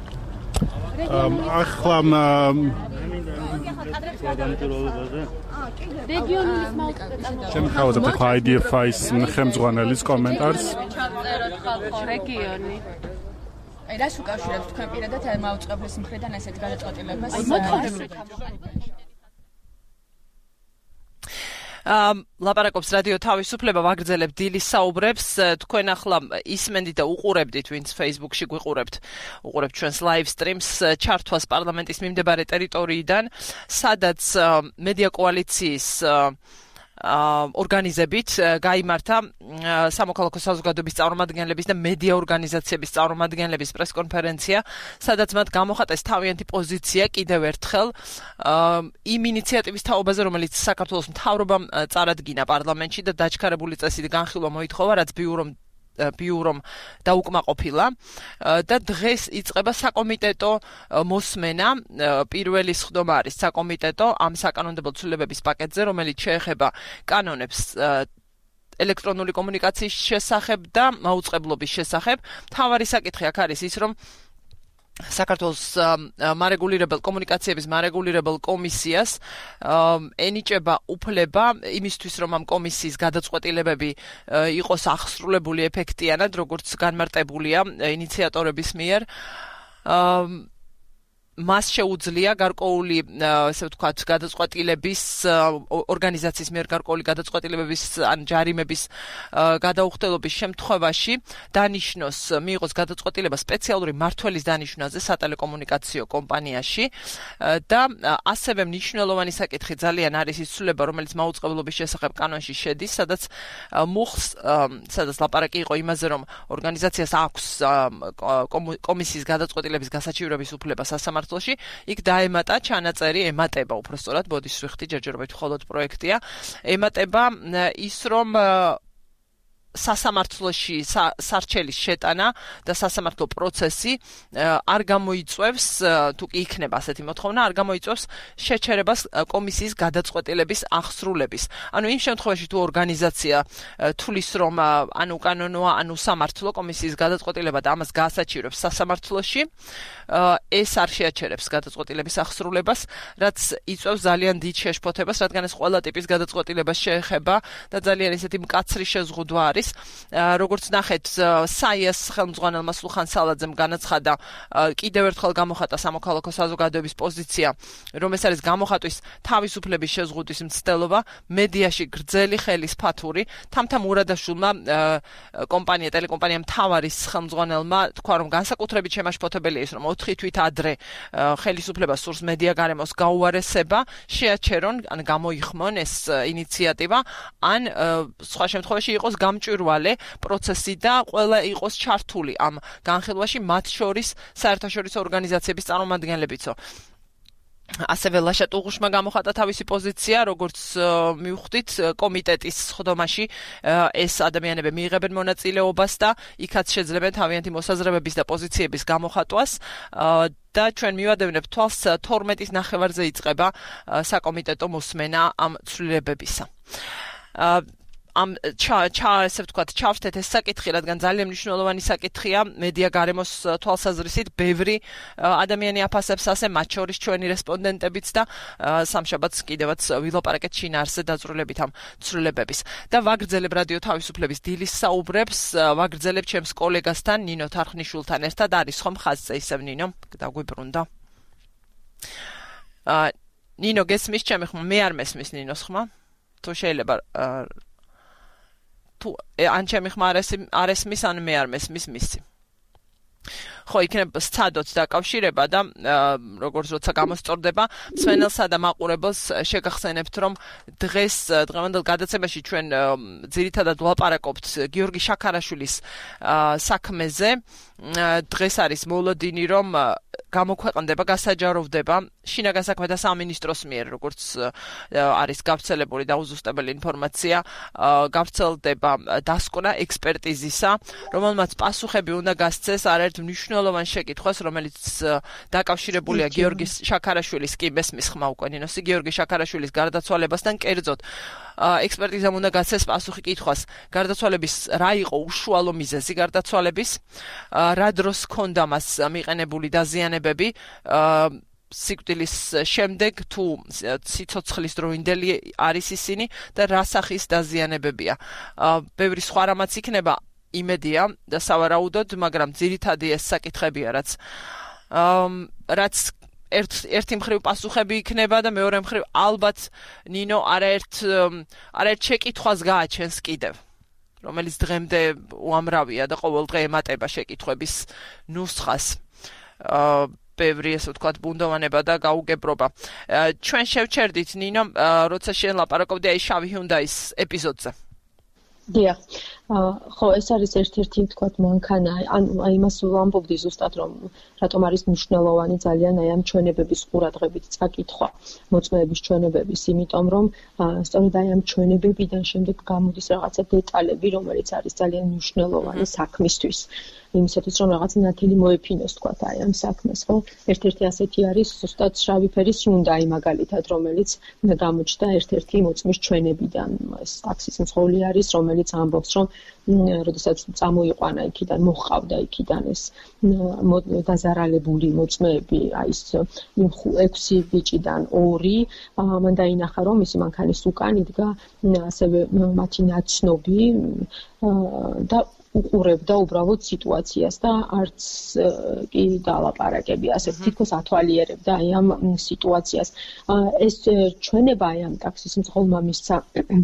ახლა რეგიონის მაუწყებლებს შემოთავაზებთ ახლა IDFI-ის ხელმძღვანელის კომენტარს. ჩავწეროთ ხალხო რეგიონი. აი რას უკავშირებთ თქვენ პირადად მაუწყებლის მხრიდან ესეთ გადაწყვეტილებას? ლაპარაკობს რადიო თავისუფლება ვაგრძელებთ დილის საუბრებს თქვენ ახლა ისმენდით და უყურებდით ვინც Facebook-ში გვიყურებთ უყურებთ ჩვენს live streams ჩართვას პარლამენტის მიმდებარე ტერიტორიიდან სადაც მედია კოალიციის ორგანიზებით გაიმართა სამოქალაქო საზოგადოების წარმომადგენლების და მედია ორგანიზაციების წარმომადგენლების პრესკონფერენცია, სადაც მათ გამოხატეს თავიანთი პოზიცია კიდევ ერთხელ იმ ინიციატივის თაობაზე, რომელიც საქართველოს მთავრობამ წარადგინა პარლამენტში და დაჩქარებული წესით განხილვა მოითხოვა, რაც ბიურომ დაუკმაყოფილა და დღეს იწყება საკომიტეტო მოსმენა პირველი სხდომა არის საკომიტეტო ამ საკანონმდებლო ცვლილებების პაკეტზე რომელიც შეეხება კანონებს ელექტრონული კომუნიკაციის შესახებ და მაუწყებლობის შესახებ მთავარი საკითხი აქ არის ის რომ საქართველოს კომუნიკაციების მარეგულირებელ კომისიას ენიჭება უფლება იმისთვის რომ ამ კომისიის გადაწყვეტილებები იყოს აღსრულებული ეფექტიანად როგორც განმარტებულია ინიციატორების მიერ მას შეუძლია გარკვეული ესე ვთქვათ გადაწყვეტილების ორგანიზაციის მიერ გარკვეული გადაწყვეტილებების ან ჯარიმების გადაუხდელობის შემთხვევაში დანიშნოს მიიღოს გადაწყვეტილება სპეციალური მმართველის დანიშვნაზე სატელეკომუნიკაციო კომპანიაში და ასევე მნიშვნელოვანი საკითხი ძალიან არის ის ცვლილება რომელიც მაუწყებლობის შესახებ კანონში შედის სადაც ლაპარაკი იყო იმაზე რომ ორგანიზაციას აქვს კომისიის გადაწყვეტილების გასაჩივრების უფლება სასამართლოში იქ დაემატა ჩანაწერი ემატება უბრალოდ ბოდის ვიხდი ჯერჯერობით მხოლოდ პროექტია ემატება ის რომ სასამართლოში სარჩელის შეტანა და სასამართლო პროცესი არ გამოიწვევს თუ კი იქნება ასეთი მოთხოვნა არ გამოიწვევს შეჩერებას კომისიის გადაწყვეტილების აღსრულების. ანუ იმ შემთხვევაში თუ ორგანიზაცია თulis რომ ანუ კანონოა ანუ სამართლო კომისიის გადაწყვეტილება და ამას გაასაჩივრებს სასამართლოში ეს არ შეაჩერებს გადაწყვეტილების აღსრულებას რაც იწვევს ძალიან დიდ შეშფოთებას რადგან ეს ყველა ტიპის გადაწყვეტილებას შეეხება და ძალიან ისეთი მკაცრი შეზღუდვა არის როგორც ნახეთ საიას ხელმძღვანელმა სულხან სალაძემ განაცხადა კიდევ ერთხელ გამოხატა სამოქალაქო საზოგადოების პოზიცია რომ ეს არის გამოხატვის თავისუფლების შეზღუდვის მცდელობა მედიაში გრძელი ხელის ფათური თამთა მურადაშვილმა ტელეკომპანია მთავარის ხელმძღვანელმა თქვა რომ განსაკუთრებით შემაშფოთებელია ის რომ 4 თვით ადრე ხელისუფლებას სურს მედია გარემოს გაუარესება შეაჩერონ ან გამოიხმონ ეს ინიციატივა ან სხვა შემთხვევაში იყოს გამჭვირვალე პროცესი და ყველა იყოს ჩართული ამ განხილვაში მათ შორის საერთაშორისო ორგანიზაციების წარმომადგენლებიცო ასევე ლაშა ტუღუშმა გამოხატა თავისი პოზიცია, როგორც მივხვდით, კომიტეტის სხდომაში ეს ადამიანები მიიღებენ მონაწილეობას და იქაც შეძლებენ თავიანთი მოსაზრებების და პოზიციების გამოხატვას და ჩვენ მივადევნებთ თვალს 12-ის ნახევარზე იწყება საკომიტეტო მოსმენა ამ ცვლილებებისა. ამ ესე ვთქვათ ჩავშთეთ ეს საკითხი რადგან ძალიან მნიშვნელოვანი საკითხია მედია გარემოს თვალსაზრისით ბევრი ადამიანი აფასებს ასე მათ შორის ჩვენი რესპონდენტებიც და სამშაბათს კიდევაც ვილაპარაკეთ შინაარსზე დაწვრილებით ამ ცვლილებების და ვაგრძელებ რადიო თავისუფლების დილის საუბრებს ვაგრძელებ ჩემს კოლეგასთან ნინო თარხნიშვილთან ერთად არის ხომ ხაზზე ისევ ნინო დაგვიბრუნდა ნინო გესმის ჩემი ხმა მე არ მესმის ნინოს ხმა თუ შეიძლება ან ჩემი ხმა არ ესმის ან მე არ მესმის მისი ხო იქნება სცადოთ დაკავშირება და როგორც როცა გამოსწორდება მსმენელსა და მაყურებელს შეგახსენებთ რომ დღევანდელ გადაცემაში ჩვენ ძირითადად ვლაპარაკობთ გიორგი შაქარაშვილის საქმეზე დღეს არის მოლოდინი რომ გამოქვეყნდება გასაჯაროვდება შინაგან საქმეთა სამინისტროს მიერ როგორც არის გავრცელებული და უზუსტებელი ინფორმაცია გავრცელდება დასკვნა ექსპერტიზისა რომელმაც პასუხები უნდა გასცეს არაერთ მნიშვნელოვან შეკითხვას რომელიც დაკავშირებულია გიორგი შაქარაშვილის კი მესმის ხმა უკვე ნინოსი გიორგი შაქარაშვილის გარდაცვალებასთან კერძოდ ექსპერტიზამ უნდა გასცეს პასუხი კითხვას გარდაცვალების რა იყო უშუალო მიზეზი გარდაცვალების რა დროს ჰქონდა მას მიყენებული დაზიანებები სიკვდილის შემდეგ თუ სიცოცხლის დროინდელი არის ისინი და რა სახის დაზიანებებია ბევრი სხვა რამაც იქნება იმედია და სავარაუდოდ მაგრამ ძირითადი ეს საკითხებია რაც ერთი მხრივ პასუხები იქნება და მეორე მხრივ ალბათ ნინო არაერთ შეკითხვას გააჩენს კიდევ, რომელიც დღემდე უამრავია და ყოველდღე ემატება შეკითხვების ნუსხას. ბევრი ესე ვთქვათ ბუნდოვანება და გაუგებრობა. ჩვენ შევჩერდით ნინო, როცა შენ ლაპარაკობდი აი შავი ჰიუნდაის ეპიზოდზე. დიახ. ხო, ეს არის ერთ-ერთი ვთქვათ მანქანა, ანუ აი იმას ვამბობდი ზუსტად რომ რატომ არის მნიშვნელოვანი ძალიან აი ამ ჩვენებების ყურადღებით წაკითხვა, მოწმეების ჩვენებების, იმიტომ რომ სწორედ აი ამ ჩვენებებიდან შემდეგ გამოდის რაღაცა დეტალები, რომელიც არის ძალიან მნიშვნელოვანი საქმისთვის. იმისათვის რომ რაღაც ნათელი მოეფინოს თქვა აი ამ საქმეს, ხო? ერთ-ერთი ასეთი არის ზუსტად შავი ფერის Hyundai მაგალითად, რომელიც გამოჩნდა ერთ-ერთი მოწმის ჩვენებიდან. ეს ტაქსის მძღოლი არის, რომელიც ამბობს, რომ როდესაც წამოიყვანა იქიდან, მოჰყავდა იქიდან ეს დაზარალებული მოწმეები, აი ეს 6 ბიჭიდან 2, მან დაინახა, რომ მისი მანქანის უკან იდგა ასევე მათი ნაცნობი და უყურებდა უბრალოდ სიტუაციას და არც კი დალაპარაკები, ასე თითქოს ათვალიერებდა აი ამ სიტუაციას. ეს ჩვენება აი ამ ტაქსის მძღოლმა მისცა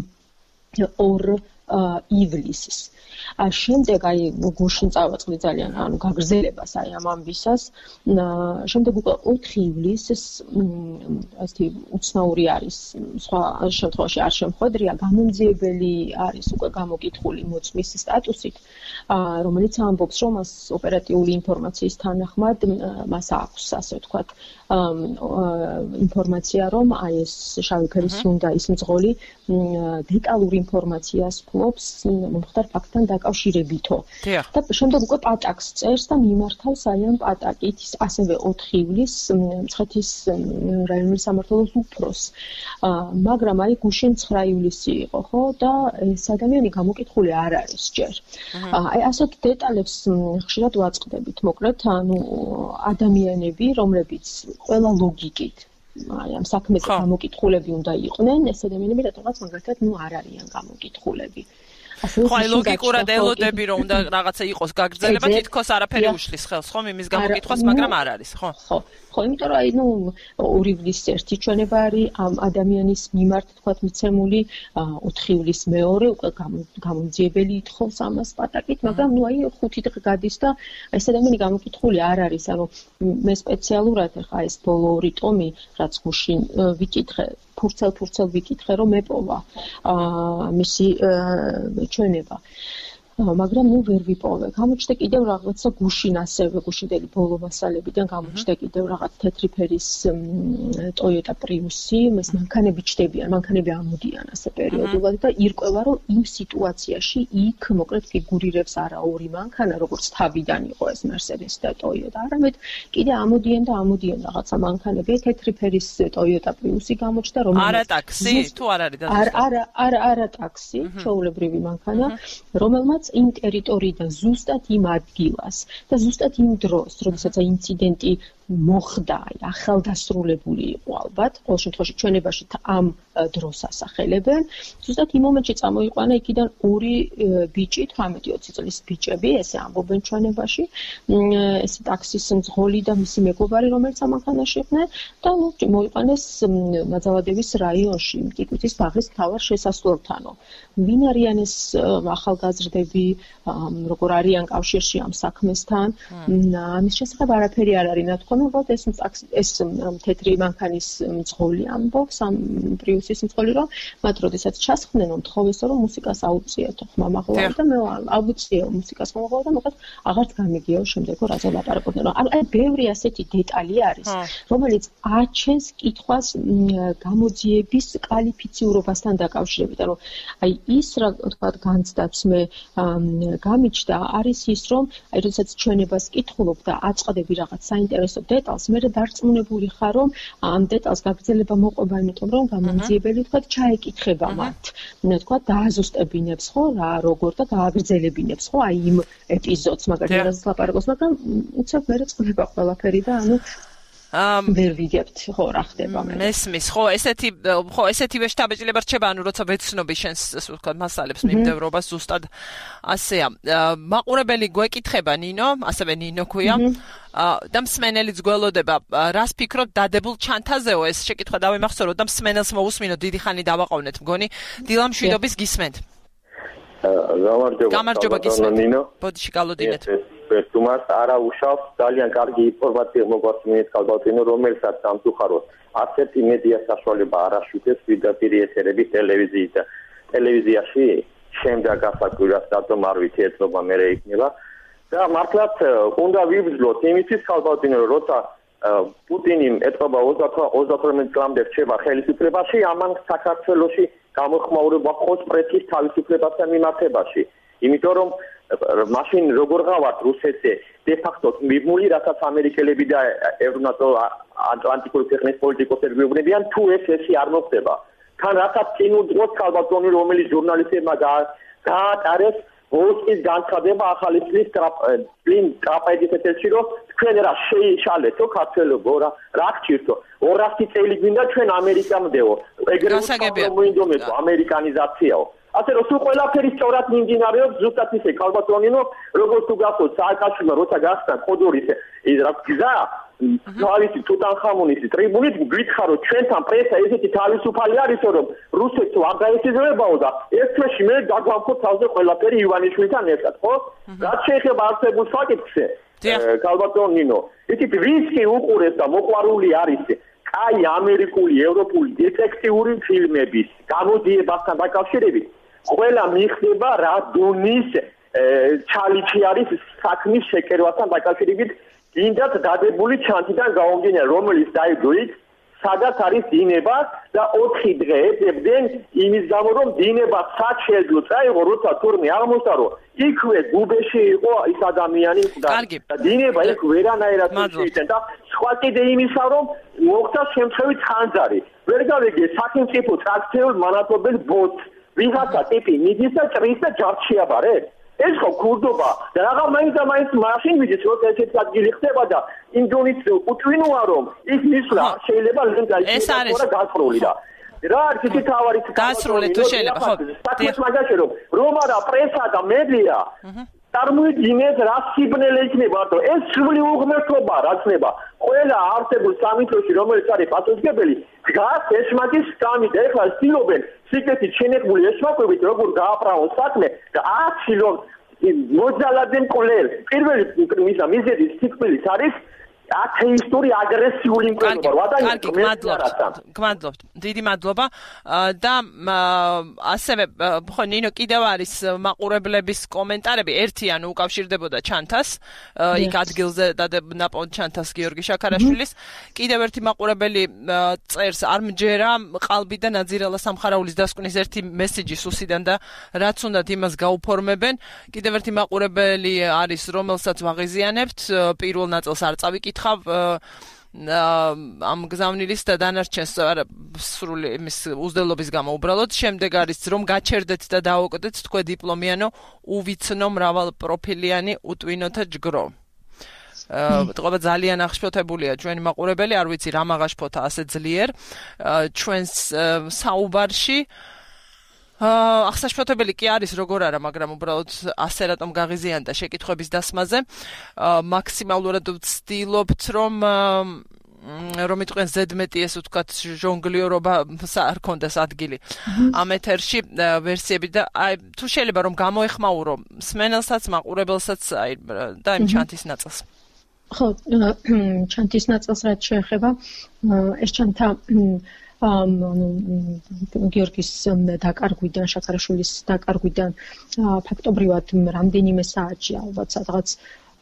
2 ივლისს. შემდეგ აი გუშინ წავაწყდი ძალიან ანუ გაგრძელებას აი ამ ამბისას. შემდეგ უკვე 4 ივლისს ასეთი უცნაური არის, სხვა შემთხვევაში არ შემხვედრია, გამომძიებელი არის უკვე გამოკითხული მოწმის სტატუსით, რომელიც ამბობს, რომ მას ოპერატიული ინფორმაციის თანახმად მას აქვს, ასე ვთქვათ, ინფორმაცია, რომ აი ეს შავი ფერის Hyundai-ის მძღოლი დეტალურ ინფორმაციას ფლობს მომხდარ ფაქტთან დაკავშირებითო. და შემდეგ უკვე პატაკს წერს და მიმართავს აი ამ პატაკით ასევე 4 ივლისს მცხეთის რაიონული სამმართველოს უფროს. მაგრამ აი გუშინ 9 ივლისი იყო, ხო? და ეს ადამიანი გამოკითხული არ არის ჯერ. აი ასეთ დეტალებს ხშირად ვაწყდებით, მოკლედ, ანუ ადამიანები, რომლებიც ყველა ლოგიკით აი ამ საქმეზე გამოკითხულები უნდა იყვნენ, ეს ადამიანები რატომღაც მაგალითად არ არიან გამოკითხულები. ხო, აი ლოგიკურად ელოდები რომ უნდა რაღაცა იყოს გაგრძელება, თითქოს არაფერი უშლის ხელს, ხომ იმის გამოკითხვას, მაგრამ არ არის, ხო? ხო, იმიტომ რომ აი 2 ივლისს ერთი ჩვენება არის ამ ადამიანის მიმართ თქვათ მიცემული, 4 ივლისს მეორე უკვე გამომძიებელი ითხოვს ამას პატაკით, მაგრამ აი 5 დღე გადის და ეს ადამიანი გამოკითხული არ არის, ანუ მე სპეციალურად ხა ეს ბოლო 2 ტომი, რაც გუშინ ვიკითხე, ფურცელ ვიკითხე, რომ ეპოვა მისი ჩვენება. მაგრამ ვერ ვიპოვე. გამოჩნდა კიდევ რაღაცა გუშინ ასევე გუშინდელი ბოლო მასალებიდან გამოჩნდა კიდევ რაღაც თეთრი ფერის Toyota Prius-ი, ეს მანქანები ჩდებიან, მანქანები ამოდიან ასე პერიოდულად და ირკვევა რომ იმ სიტუაციაში იქ მოკლედ ფიგურირებს არა 2 მანქანა, როგორც თავიდან იყო ეს Mercedes და Toyota, არამედ კიდე ამოდიან რაღაცა მანქანები, თეთრი ფერის Toyota Prius-ი გამოჩნდა, რომელიც არა ტაქსი, თუ არ არის და არა ტაქსი, ჩვეულებრივი მანქანა, რომელმაც იმ ტერიტორიიდან ზუსტად იმ ადგილას და ზუსტად იმ დროს, როდესაც ინციდენტი მოხდა, ახალდასრულებული იყო ალბათ, ყოველ შემთხვევაში ჩვენებაში ამ დროს ასახელებენ. ზუსტად იმ მომენტში წამოიყვანა იქიდან 2 ბიჭი, 18-20 წლის ბიჭები, ესე ამბობენ ჩვენებაში, ეს ტაქსის მძღოლი და მისი მეგობარი, რომელიც ამ მანქანაში იყვნენ და მოიყვანეს მაძავადების რაიონში, მტკიცის ბაღის მთავარ შესასვლელთანო. ვინ არიან ეს ახალგაზრდები, როგორ არიან კავშირში ამ საქმესთან? ამის შესახებ არაფერი არ არის ნათქვამი. უბრალოდ ეს თეთრი მანქანის მძღოლი ამბობს, ამ პრიუსის მძღოლი, რომ მათ როდესაც ჩასხდნენ, თხოვესო, რომ მუსიკას აუწიეთო ხმამაღლა და მე აუწიო მუსიკას ხმამაღლა და მოკლედ აღარც გამიგიო შემდეგ რომ რაზე ლაპარაკობდნენ. ანუ აი ბევრი ასეთი დეტალი არის, რომელიც აჩენს კითხვას გამოძიების კვალიფიციურობასთან დაკავშირებით. ანუ აი ის რა თქვა განცდაც მე გამიჩნდა არის ის, რომ აი როდესაც ჩვენებას კითხულობ და აწყდები რაღაც საინტერესო დეტალს, მე დარწმუნებული ხარ, რომ ამ დეტალს გაგრძელება მოყვება, იმიტომ რომ გამომძიებელი თქვა ჩაეკითხება მათ. თქვა დააზუსტებინებს ხო რა როგორ და გააგრძელებინებს ხო აი იმ ეპიზოდს, მაგალითად ლაპარაკობს, მაგრამ უცებ მე წყდება ყველაფერი და ანუ ვერ ვიგებთ ხო რა ხდება მე მესმის ხო ესეთივე შტაბეჭდილება რჩება ანუ როცა ვეცნობი შენს ასე ვთქვათ მასალებს მიმდევრობას ზუსტად ასეა მაყურებელი გვეკითხება ნინო ასევე ნინო ქვია და მსმენელიც გველოდება რას ფიქრობ დადებულ ჩანთაზეო ეს შეკითხვა დავიმახსოვროთ და მსმენელს მოусმინოთ დიდი ხანი დავაყოვნეთ მგონი დილა მშვიდობის გისმენთ გამარჯობა გისმენთ ნინო ბოდიში გალოდინეთ თუმას არა უშავს ძალიან კარგი ინფორმაცია მოგვასმინეთ ხალბატონო რომელსაც სამწუხაროდ ასეთი მედია საშუალება არ აშუქებს პირდაპირ ეთერები ტელევიზიაში შემდეგ გასაკვირად რატომ არ ვიცი ეცნობა მე იქნება და მართლაც უნდა ვიბრძლოთ იმისთვის ხალბატონო როცა პუტინი ეთყობა 38 წლამდე რჩება ხელისუფლებაში ამან საქართველოში გამოხმაურება ხოს პრესის თავისუფლებასთან მიმართებაში იმიტომ რომ მაშინ როგორ გავართ რუსეთზე de facto მიბმული რასაც ამერიკელები და ევრონატო ატლანტიკური ქვეყნის პოლიტიკოსები გვეუბნებიან თუ ესე არ მოხდება თან რასაც წინ უძღოთ ხალბატონი რომელიც ჟურნალისტებმა გაატარეს ვოლსკის განცხადება ახალი წლის წლინ კაპედიტეთში რომ თქვენ რა შეიშალეთო ქართველებო რა გჭირთო 200 წელი გვინდა ჩვენ ამერიკამდეო ეგრევე მოინდომებო ამერიკანიზაციაო ასე რომ სულ ყველაფერი სწორად მიმდინარეობს ზუსტად ისე ქალბატონინო როგორც თუ გახსოვთ სააკაშვილმა როცა გახსნა ხოდორის ის რა გზა თავისი თუთანხამონის ტრიბუნით გითხარო ჩვენთან პრესა ესეთი თავისუფალი არისო რომ რუსეთს არ დაესიზებაო და ერთ თვეში მე დაგვამხო თავზე ყველაფერი ივანიშვილთან ერთად ხო რაც შეეხება არსებულ საკითხზე ქალბატონინო იცით რისკი უყურეს და მოყვარული არის კაი ამერიკული ევროპული დეტექტიური ფილმების გამოდიებასთან დაკავშირებით ყველა მიხდება რა დონის ჩალიჩი არის საქმის შეკერვასთან დაკავშირებით გინდათ დადებული ჩანთიდან გაუგენა რომელიც დაიგვით სადაც არის დინება და 4 დღე ეძებდნენ იმის გამო რომ დინება სად შეეძლო წაიღო როცა თურმე აღმოჩნდა რომ იქვე გუბეში იყო ის ადამიანი და დინება იქ ვერანაირად შეიჭრა და სხვა კიდე იმისა რომ მოხდა შემთხვევით ხანძარი ვერ გავიგე სახელმწიფო ტრაქციულ მანათობელ ბოტს ვიღაცა ტიპი მიდის და ჭრის და ჯარს შეაბარებს ეს ხო ქურდობა და რაღა მაინც მაშინ ვიძით რომ ესეთი ადგილი ხდება და იმ დონის უტვინოა რომ ის მისვლა შეიძლება ლენდა ის არა გასროლი და რა არის ის თავარი გასროლი თუ შეიძლება ხო საქმეს მაგაში რომ არა პრესა და მედია წარმოიდგინეთ რა სიბნელე იქნება რომ ეს სრული უღმერთობა რაცნება ყველა არსებულ სამართლოში რომელიც არის პასუხისმგებელი დგას ესმაკის სამი და ეხლა ცდილობენ სიკრეტით შენებული ესმაკობით როგორ გააფრაონ საქმე და აცილონ მოძალადენ კოლერ პირველი მიზეზი სიკვდილის არის ათეისტური აგრესიული მკვლელობა გმადლობთ დიდი მადლობა და ასევე ხო ნინო კიდევ არის მაყურებლების კომენტარები ერთი ანუ უკავშირდებოდა ჩანთას იქ ადგილზე ნაპოვნ ჩანთას გიორგი შაქარაშვილის კიდევ ერთი მაყურებელი წერს არ მჯერა ყალბი და ნაძირალა სამხარაულის დასკვნის ერთი მესიჯი სუსიდან და რაც უნდათ იმას გაუფორმებენ კიდევ ერთი მაყურებელი არის რომელსაც ვაღიზიანებთ პირველ ნაწილს არ წავიკით ამ გზავნილის და დანარჩენს სრული იმის უზრდელობის გამო უბრალოდ შემდეგ არის რომ გაჩერდეთ და დაუკვდეთ თქვენ დიპლომიანო უვიცნო მრავალპროფილიანი უტვინოთა ჯგრო თქობა ძალიან აღშფოთებულია ჩვენი მაყურებელი არ ვიცი რა მაღაშფოთა ასე ძლიერ ჩვენს საუბარში ახსაშფოთებელი კი არის როგორ არა მაგრამ უბრალოდ ასე რატომ გაღიზიანდა შეკითხვების დასმაზე მაქსიმალურად ვცდილობთ რომ იტყვიან ზედმეტი ესე ვთქვათ ჟონგლიორობა არ ქონდეს ადგილი ამ ეთერში ვერსიები და აი თუ შეიძლება რომ გამოეხმაურო მსმენელსაც მაყურებელსაც აი და იმ ჩანთის ნაწილს ხო ჩანთის ნაწილს რაც შეეხება ეს ჩანთა გიორგის დაკარგვიდან, შაქარაშვილის დაკარგვიდან ფაქტობრივად რამდენიმე საათში, ალბათ სადღაც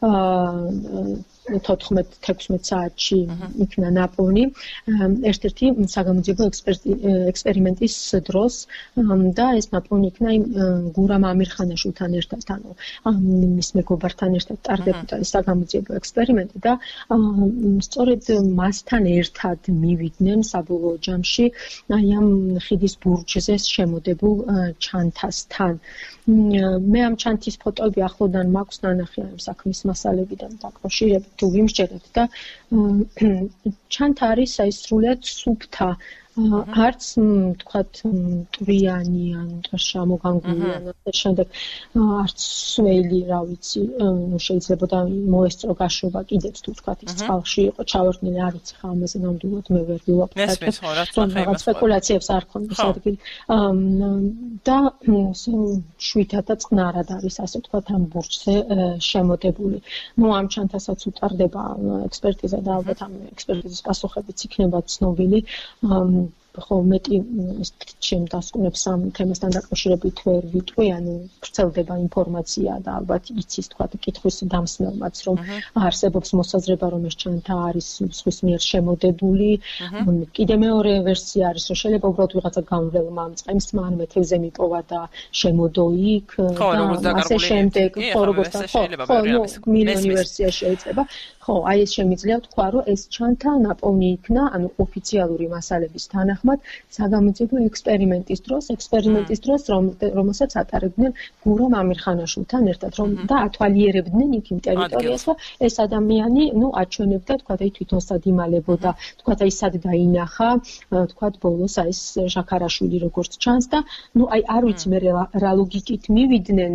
14-16 საათში იქნა ნაპოვნი ერთ-ერთი საგამოძიებო ექსპერიმენტის დროს და ეს ნაპოვნი იქნა იმ გურამ ამირხანაშვილთან ერთად, ანუ მის მეგობართან ერთად ტარდებოდა ეს საგამოძიებო ექსპერიმენტი და სწორედ მასთან ერთად მივიდნენ საბოლოო ჯამში აი ამ ხიდის ბურჯზე შემოდებულ ჩანთასთან. მე ამ ჩანთის ფოტოები ახლოდან მაქვს ნანახი ამ საქმის მასალებიდან დაკავშირებით თუ ვიმსჯერებთ და ჩანთ არის აი სრულად სუფთა არც თქვათ ტვრიანი ან შამოგანგული ან ასე შემდეგ არც სველი რა ვიცი შეიძლება მოესწრო გაშვება კიდეც თუ თქვათ ის წყალში იყო ჩავარდნილი არ ვიცი ხა ამაზე ნამდვილად მე ვერ ვილაპარაკებ რაღაც სპეკულაციებს არ ქონდეს ადგილი და შვიდათა წყნარად არის ასე თქვათ ამ ბურჯზე შემოდებული ნუ ამ ჩანთასაც უტარდება ექსპერტიზა და ალბათ ამ ექსპერტიზის პასუხებიც იქნება ცნობილი ხო მეტი ჩემ დასკვნებს ამ თემასთან დაკავშირებით ვერ ვიტყვი, ანუ ვრცელდება ინფორმაცია და ალბათ იცის თქვა კითხვის დამსმელმაც რომ არსებობს მოსაზრება რომ ეს ჩანთა არის სხვის მიერ შემოდებული. კიდე მეორე ვერსია არის რომ შეიძლება უბრალოდ ვიღაცა გამრელმა ამ წყემსმა ან მეთევზე მიპოვა და შემოდო იქ და ასე შემდეგ ხო როგორც მილიონი ვერსია შეიძლება. ხო, აი ეს შემიძლია ვთქვა, რომ ეს ჩანთა ნაპოვნი იქნა, ანუ ოფიციალური მასალების თანახმად, საგამოძიებო ექსპერიმენტის დროს, რომელსაც ატარებდნენ გურამ ამირხანაშვილთან ერთად, და ათვალიერებდნენ იქ იმ ტერიტორიას და ეს ადამიანი, აჩვენებდა, თქვა, აი თვითონ სად იმალებოდა, თქვა, აი სად დაინახა, თქვა, ბოლოს აი ეს ჟაქარაშვილი როგორც ჩანს და, აი არ ვიცი მე რა ლოგიკით მივიდნენ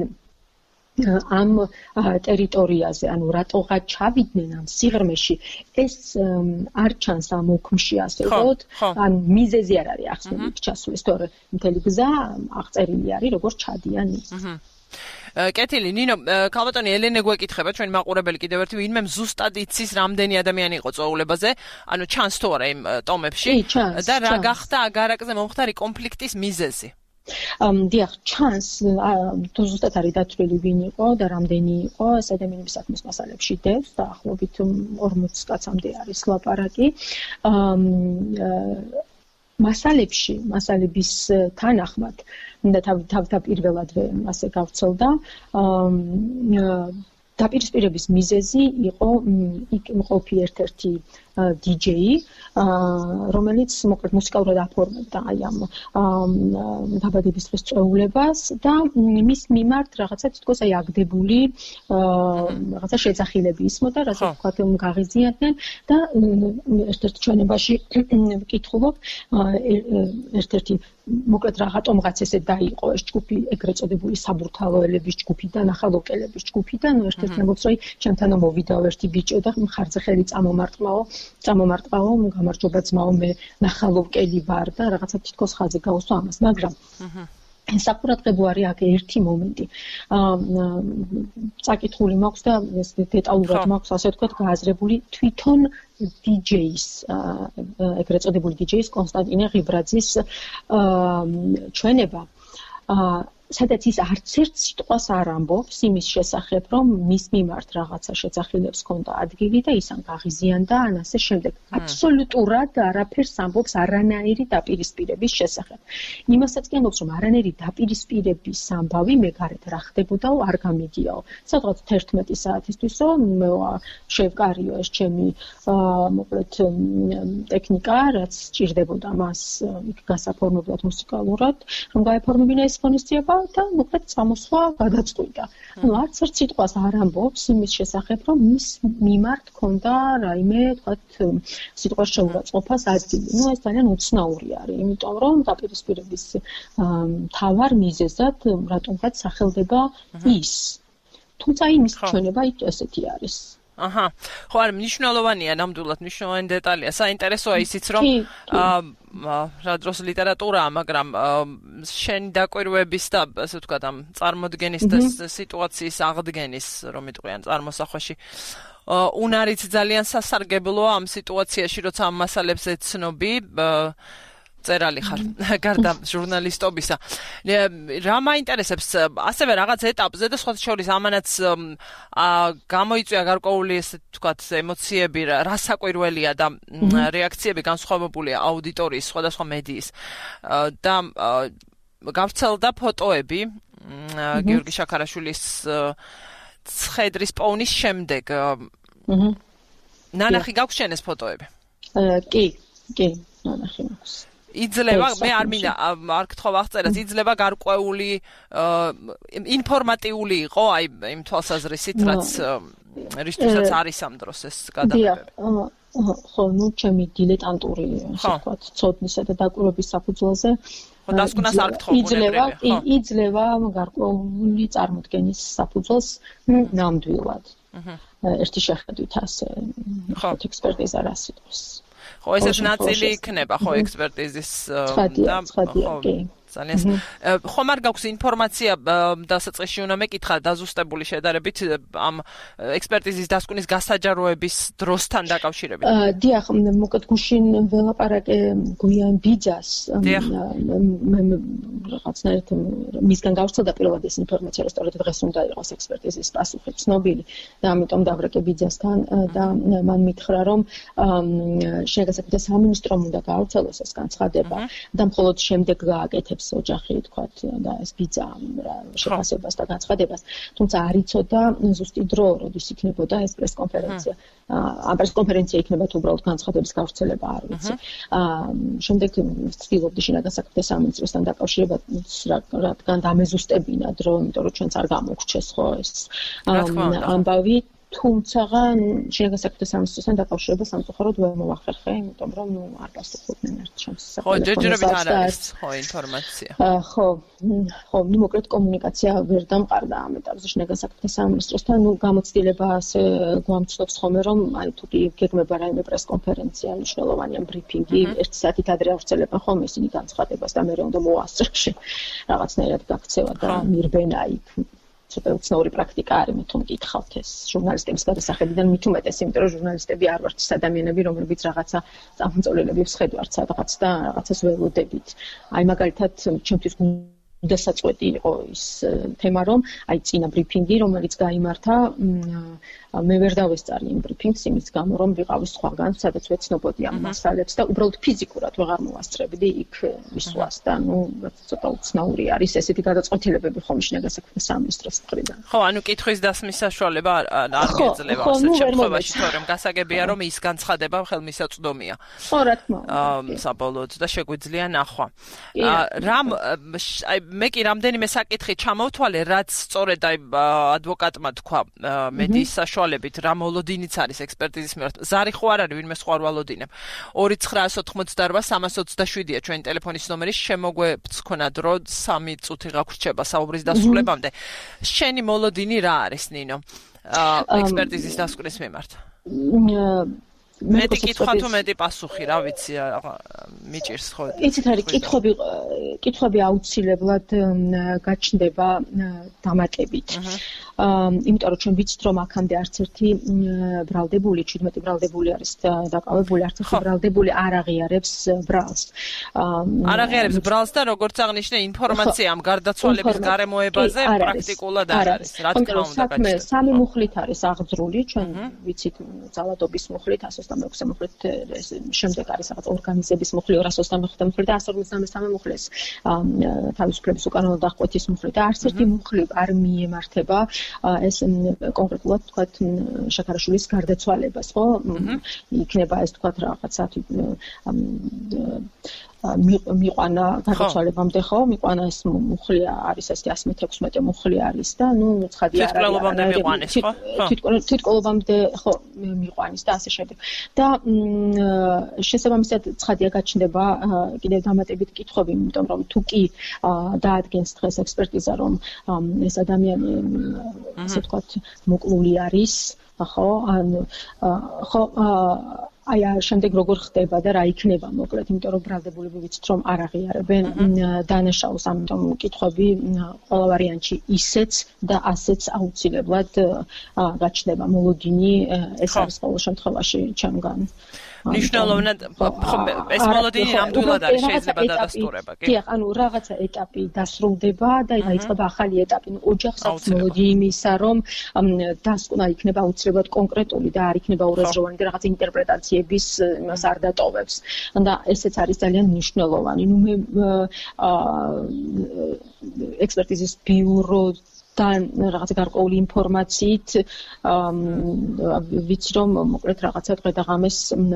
ამ ტერიტორიაზე, ანუ რატოღა ჩავიდნენ ამ სიღრმეში, ეს არ ჩანს ამ ოქმში ასე ვთქვათ, ან მიზეზი არ არის ახსნილი ჩასulis, თორე მთელი გზა აღწერილი არის, როგორც ჩადიან ის. კეთილი, ნინო, ქალბატონი ელენე გვეკითხება, ჩვენი მაყურებელი კიდევ ერთი, ვინმე ზუსტად იცის რამდენი ადამიანი იყო წვეულებაზე, ანუ ჩანს თუ არა იმ ტომებში და რა გახდა აგარაკზე მომხდარი კონფლიქტის მიზეზი? დიახ, ჩანს თუ ზუსტად არის დათვლილი ვინ იყო და რამდენი იყო, ეს ადამიანების საქმის მასალებში დევს და ახლობით 40 კაცამდე არის ლაპარაკი. მასალების თანახმად და თავდაპირველადვე ასე გავრცელდა დაპირისპირების მიზეზი იყო იქ მყოფი ერთ-ერთი DJ, რომელიც მოკლედ მუსიკალურად აფორმებდა აი ამ დაბადების დღის წვეულებას და მის მიმართ რაღაცა თითქოს აი აგდებული რაღაცა შეძახილები ისმოდა, რასაც ვთქვათ გაღიზიანდნენ და ერთ-ერთ ჩვენებაში ვკითხულობ ერთ-ერთი მოკლედ რაღაცომღაც ესე დაიყო ეს ჯგუფი ეგრეთ წოდებული საბურთალოელების ჯგუფი და ნახალოკელების ჯგუფი და ერთ-ერთი ამბობს რომ ჩემთანო მოვიდაო ერთი ბიჭო და მხარზე ხელი წამომარტყაო, გამარჯობა ძმაო, მე ნახალოკელი ვარ და რაღაცა თითქოს ხაზი გაუსვა ამას, მაგრამ საკურატყებო არის აქ ერთი მომენტი. წაკითხული მაქვს და ეს დეტალურად მაქვს, ასე ვთქვათ, გააზრებული თვითონ DJ-ის, ეგრეთ წოდებული DJ-ის კონსტანტინე ღიბრაძის ჩვენება. სადაც ის არც ერთ სიტყვას არ ამბობს იმის შესახებ, რომ მის მიმართ რაღაცა შეძახილებს ჰქონდა ადგილი და ის ან გაღიზიანდა, ან ასე შემდეგ. აბსოლუტურად არაფერს ამბობს არანაირი დაპირისპირების შესახებ. იმასაც კი ამბობს, რომ არანაირი დაპირისპირების ამბავი მე გარეთ რა ხდებოდაო, არ გამიგიაო. სადღაც 11 საათისთვისო შევკარიო ეს ჩემი მოკლედ ტექნიკა, რაც სჭირდებოდა მას იქ გასაფორმებლად მუსიკალურად, რომ გაეფორმებინა ეს ღონისძიება და მოკლედ წამოსვლა გადაწყვიტა. არც ერთ სიტყვას არ ამბობს იმის შესახებ, რომ მის მიმართ ჰქონდა რაიმე, თქვათ, სიტყვას შეურაცხყოფას ადგილი. ეს ძალიან უცნაური არის, იმიტომ რომ დაპირისპირების მთავარ მიზეზად რატომღაც სახელდება ის. თუმცა იმის ჩვენება იქ ესეთი არის. აჰა. ხო, არ მნიშვნელოვანია, ნამდვილად მნიშვნელოვანი დეტალია. საინტერესოა ისიც, რომ რა დროს ლიტერატურაა, მაგრამ შენი დაკვირვების და ასე ვთქვათ, ამ წარმოდგენის და სიტუაციის აღდგენის, რომ იტყვიან წარმოსახვაში, უნარიც ძალიან სასარგებლოა ამ სიტუაციაში, როცა ამ მასალებს ეცნობი, წერალი ხარ, გარდა ჟურნალისტობისა. რა მაინტერესებს, ასევე რაღაც ეტაპზე და სხვა შორის ამანაც გამოიწვია გარკვეული, ესე ვთქვათ, ემოციები, რასაკვირველია და რეაქციები განსხვავებულია აუდიტორიის, სხვადასხვა მედიის და გავრცელდა ფოტოები გიორგი შაქარაშვილის ცხედრის პოვნის შემდეგ. ნანახი გაქვს შენ ეს ფოტოები? კი, ნანახი მაქვს. იძლევა, მე არ მინდა არ გთხოვ აღწერას, იძლევა გარკვეული ინფორმატიული იყო, აი იმ თვალსაზრისით, რაც რისთვისაც არის ამ დროს ეს გადაღებები. ხო, ჩემი დილეტანტური, ასე ვთქვათ, ცოდნისა და დაკვირვების საფუძველზე ხო, დასკვნას არ გთხოვ, იძლევა გარკვეული წარმოდგენის საფუძველს ნამდვილად. ერთი შეხედვით ასე, ექსპერტიზა რას იტყვის. ხო, ესეც ნაწილი იქნება, ხო, ექსპერტიზის და კი. ძალიან ხომ არ გაქვს ინფორმაცია დასაწყისში უნდა მეკითხა დაზუსტებული შედარებით ამ ექსპერტიზის დასკვნის გასაჯაროების დროსთან დაკავშირებით. დიახ, მოკლედ გუშინ ველაპარაკე გუიან ბიძას მე რაღაცნაირად მისგან გავრცელდა პირველად ეს ინფორმაცია, რომ სწორედ დღეს უნდა იყოს ექსპერტიზის პასუხი ცნობილი და ამიტომ დავრეკე ბიძასთან და მან მითხრა, რომ შინაგან საქმეთა სამინისტრომ უნდა გაავრცელოს ეს განცხადება და მხოლოდ შემდეგ გააკეთებს ოჯახი თქვათ და ეს ბიძა შეფასებას და განცხადებას, თუმცა არ იცოდა ზუსტი დრო, როდის იქნებოდა ეს პრესკონფერენცია. ამ პრესკონფერენცია იქნება თუ უბრალოდ განცხადების გავრცელება, არ ვიცი. შემდეგ ვცდილობდი შინაგან საქმეთა სამინისტროსთან დაკავშირებას, რადგან დამეზუსტებინა დრო, იმიტომ რომ ჩვენც არ გამოგრჩეს ხო ეს ამბავი. თუმცა შინაგან საქმეთა სამინისტროსთან დაკავშირებას სამწუხაროდ ვერ მოვახერხე, იმიტომ რომ არ გასუხობდნენ ერთ ჩემს ხო, ჯერჯერობით არ არის ხო ინფორმაცია. ხო, მოკლედ კომუნიკაცია ვერ დამყარდა ამ ეტაპზე შინაგან საქმეთა სამინისტროსთან, გამოცდილება ასე გვამცნობს ხოლმე, რომ აი თუ კი გეგმება რაიმე პრესკონფერენცია, მნიშვნელოვანი ბრიფინგი, 1 საათით ადრე ავრცელებენ ხოლმე ისინი განცხადებას და მე უნდა მოასწრებში რაღაცნაირად გაქცევა და მირბენა იქ. ცოტა უცნაური პრაქტიკა არის, მე თუ მკითხავთ ეს ჟურნალისტების გადასახედიდან მით უმეტეს, იმიტომ რომ ჟურნალისტები არ ვართ ის ადამიანები, რომლებიც რაღაცა წამოწოლილების ვხედავთ სადღაც და რაღაცას ველოდებით. აი მაგალითად, ჩემთვის გასაწყვეტი იყო ის თემა, რომ აი წინა ბრიფინგი, რომელიც გაიმართა, მე ვერ დავესწარი იმ ბრიფინგს იმის გამო, რომ ვიყავი სხვაგან, სადაც ვეცნობოდი ამ მასალებს და უბრალოდ ფიზიკურად ვეღარ მოვასწრებდი იქ მისვლას და ცოტა უცნაური არის ესეთი გადაწყვეტილებები ხომ შინაგან საქმეთა სამინისტროს მხრიდან. ხო, კითხვის დასმის საშუალება არ გეძლევა ასეთ შემთხვევაში, თორემ გასაგებია, რომ ის განცხადება ხელმისაწვდომია. ხო, რა თქმა უნდა. საბოლოოდ და შეგვიძლია ნახვა. მე კი რამდენიმე საკითხი ჩამოვთვალე, რაც სწორედ აი ადვოკატმა თქვა მედიის საშუალებით, რა მოლოდინიც არის ექსპერტიზის მიმართ. ზარი ხო არ არის, ვინმე სხვა არ ვალოდინებ. 2988-327-ია ჩვენი ტელეფონის ნომერი, შემოგვეც ქონა დრო 3 წუთი გაგვრჩება საუბრის დასრულებამდე. შენი მოლოდინი რა არის, ნინო? ექსპერტიზის დასკვნის მიმართ. მეტი კითხვა თუ მეტი პასუხი, რა ვიცი, მიჭირს ხო? იცით არის კითხვები აუცილებლად გაჩნდება დამატებით. იმიტომ რომ ჩვენ ვიცით რომ აქამდე არც ერთი ბრალდებული, 17 ბრალდებული არის დაკავებული, არც ერთი ბრალდებული არ აღიარებს ბრალს. არ აღიარებს ბრალს და როგორც აღნიშნე ინფორმაცია ამ გარდაცვალების გარემოებაზე პრაქტიკულად არ არის. რა თქმა უნდა, საქმე სამი მუხლით არის აღძრული, ჩვენ ვიცით ძალადობის მუხლით, 126 მუხლით, შემდეგ არის რაღაც ორგანიზების მუხლი, 225 მუხლი და 153 მუხლის თავისუფლების უკანონო დახკვეთის მუხლი და არც ერთი მუხლი არ მიემართება ეს კონკრეტულად თქვათ შაქარაშვილის გარდაცვალებას, ხო? იქნება ეს თქვათ რაღაცა მიყვანა გარდაცვალებამდე, ხო? მიყვანა ეს მუხლი არის ეს 116 მუხლი არის და ცხადია არა. თითქოსობამდე მიყვანეს, ხო? თითქოსობამდე ხო მიყვანის და ასე შემდეგ. და შესაბამისად ცხადია გაჩნდება კიდევ დამატებით კითხვები, იმიტომ რომ თუ კი დაადგენს დღეს ექსპერტიზა, რომ ეს ადამიანი ასე ვთქვათ მოკლული არის, ხო? ხო აი შემდეგ როგორ ხდება და რა იქნება მოკლედ, იმიტომ რომ ბრალდებულები ვიცით რომ არ აღიარებენ დანაშაულს, ამიტომ კითხვები ყველა ვარიანტში ისეც და ასეც აუცილებლად გაჩნდება მოლოდინი, ეს არის ყოველ შემთხვევაში ჩემგან. ნიშნულოვნად ეს მოლოდინი ნამდვილად არის, შეიძლება დადასტურება, კი? დიახ, რაღაცა ეტაპი დასრულდება და დაიწყება ახალი ეტაპი. ოჯახს აქვს მოლოდინი იმისა, რომ დასკვნა იქნება აუცილებლად კონკრეტული და არ იქნება ურაზროვანი და რაღაც ინტერპრეტაციების იმას არ დატოვებს. და ესეც არის ძალიან მნიშვნელოვანი. მე ექსპერტიზის ბიურო და რაღაც გარკვეული ინფორმაციით ვიცი რომ მოკლედ რაღაცა დღე და ღამეს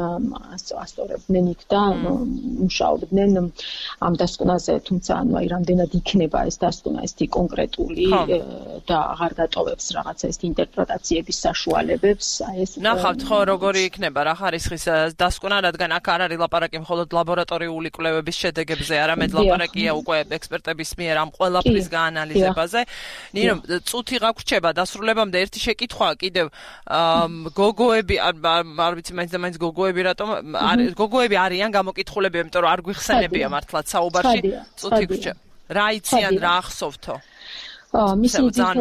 ასწორებდნენ იქ და მუშაობდნენ ამ დასკვნაზე, თუმცა აი რამდენად იქნება ეს დასკვნა ესეთი კონკრეტული და აღარ დატოვებს რაღაცა ეს ინტერპრეტაციების საშუალებებს, აი ეს ნახავთ ხო როგორი იქნება რა ხარისხის დასკვნა, რადგან აქ არ არის ლაპარაკი მხოლოდ ლაბორატორიული კვლევების შედეგებზე, არამედ ლაპარაკია უკვე ექსპერტების მიერ ამ ყველაფრის გაანალიზებაზე. ნინო, წუთი გაგვრჩება დასრულებამდე ერთი შეკითხვა კიდევ გოგოები არ ვიცი მაინც გოგოები რატომ გოგოები არიან გამოკითხულები, იმიტომ რომ არ გვიხსენებია მართლაც საუბარში წუთი გვრჩება. რა იციან, რა ახსოვთო? მისი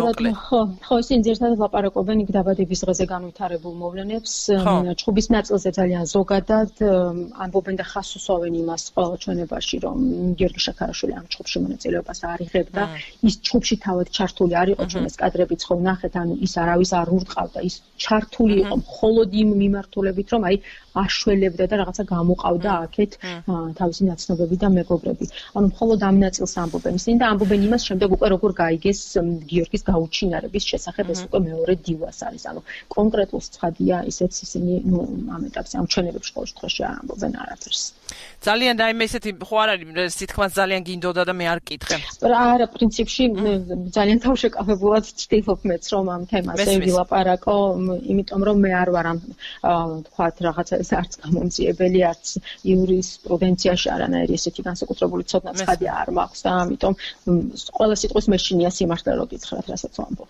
ძირითადად ლაპარაკობენ იქ დაბადების დღეზე განვითარებულ მოვლენებს, ჩხუბის ნაწილზე ძალიან ზოგადად ამბობენ და ხას უსვამენ იმას ყველა ჩვენებაში, რომ გიორგი შაქარაშვილი ამ ჩხუბში მონაწილეობას არ იღებდა, ის ჩხუბში თავად ჩართული არ იყო, ჩვენ ეს კადრებიც ხო ვნახეთ, ანუ ის არავის არ ურტყავდა, ის ჩართული იყო მხოლოდ იმ მიმართულებით, რომ აი აშველებდა და რაღაცა გამოყავდა აქეთ თავისი ნაცნობები და მეგობრები. ანუ მხოლოდ ამ ნაწილს ამბობენ ისინი და ამბობენ იმას შემდეგ უკვე როგორ გაიგეს გიორგის გაუჩინარების შესახებ, ეს უკვე მეორე დივას არის. ანუ კონკრეტულ ცხადია ისეც ისინი ამ ეტაპზე ამ ჩვენებებში ყოველ შემთხვევაში არ ამბობენ არაფერს. ძალიან რაიმე ისეთი ხო არ არის, თითქმის ძალიან გინდოდა და მე არ კითხე. არა, პრინციპში ძალიან თავშეკავებულად ვცდილობ მეც რომ ამ თემაზე ვილაპარაკო, იმიტომ რომ მე არ ვარ ამ თქვათ რაღაცა ეს არც გამომძიებელი, არც იურისპრუდენციაში არანაირი ესეთი განსაკუთრებული ცოდნა ცხადია არ მაქვს და ამიტომ ყველა სიტყვის მეშინია სიმართლე რო გითხრათ, რასაც ვამბობ.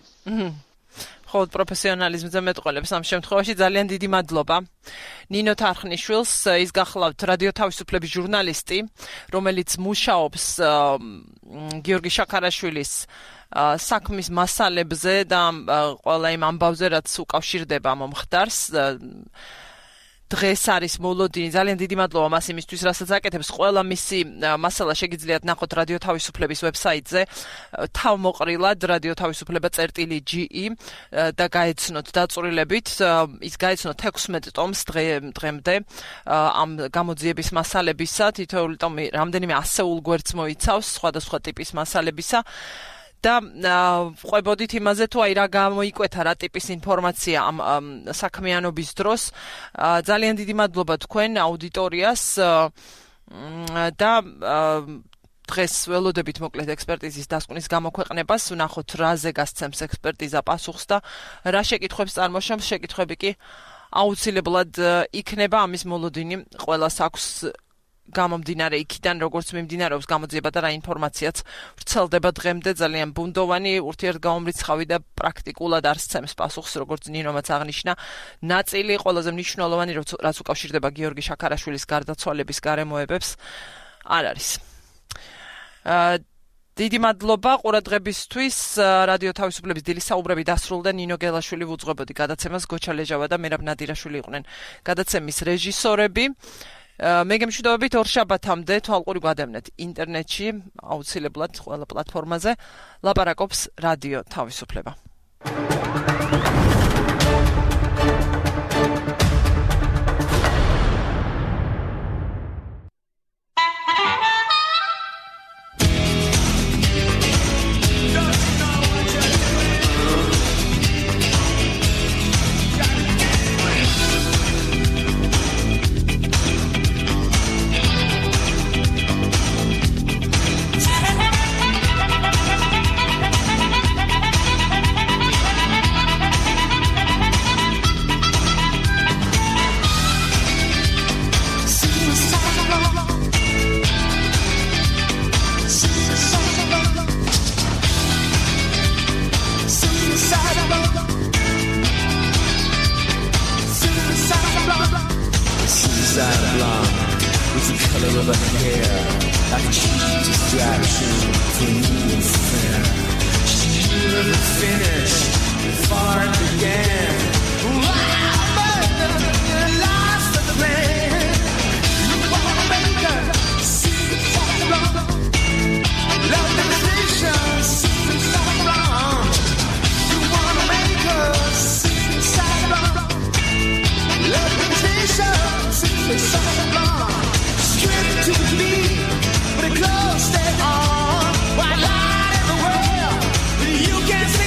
ხოლმე პროფესიონალიზმზე მეტყველებს ამ შემთხვევაში ძალიან დიდი მადლობა. ნინო თარხნიშვილს, ის გახლავთ რადიო თავისუფლების ჟურნალისტი, რომელიც მუშაობს გიორგი შაქარაშვილის საქმის მასალებზე და ყველა იმ ამბავზე, რაც უკავშირდება მომხდარს. დღეს არის მოლოდინი, ძალიან დიდი მადლობა მას იმისთვის, რასაც აკეთებს. ყველა მისი მასალა შეგიძლიათ ნახოთ რადიო თავისუფლების ვებსაიტზე, თავმოყრილად radiotavisufleba.ge და გაეცნოთ დაწვრილებით. ის გაეცნოთ 16 ტომს დღემდე ამ გამოძიების მასალებისა, თითოეული ტომი რამდენიმე ასეულ გვერდს მოიცავს, სხვადასხვა ტიპის მასალებისა. და ყვებოდით იმაზე თუ აი რა გამოიკვეთა რა ტიპის ინფორმაცია ამ საქმიანობის დროს. ძალიან დიდი მადლობა თქვენ აუდიტორიას და დღეს ველოდებით მოკლედ ექსპერტიზის დასკვნის გამოქვეყნებას, ვნახოთ რაზე გასცემს ექსპერტიზა პასუხს და რა შეკითხვებს წარმოშობს. შეკითხვები კი აუცილებლად იქნება, ამის მოლოდინი ყველას აქვს გამომდინარე იქიდან, როგორც მიმდინარეობს გამოძიება და რა ინფორმაციაც ვრცელდება დღემდე, ძალიან ბუნდოვანი, ურთიერთგამომრიცხავი და პრაქტიკულად არ სცემს პასუხს, როგორც ნინომაც აღნიშნა. ნაწილი ყველაზე მნიშვნელოვანი, რაც უკავშირდება გიორგი შაქარაშვილის გარდაცვალების გარემოებებს, არ არის. დიდი მადლობა ყურადღებისთვის. რადიო თავისუფლების დილის საუბრები დასრულდა. ნინო გელაშვილი ვუძღვებოდი გადაცემას, გოჩა ლეჟავა და მერაბ ნადირაშვილი იყვნენ გადაცემის რეჟისორები. მე გემშვიდობებით ორ შაბათამდე თვალყური გვადევნეთ ინტერნეტში, აუცილებლად ყველა პლატფორმაზე ლაპარაკობს რადიო თავისუფლება. You can't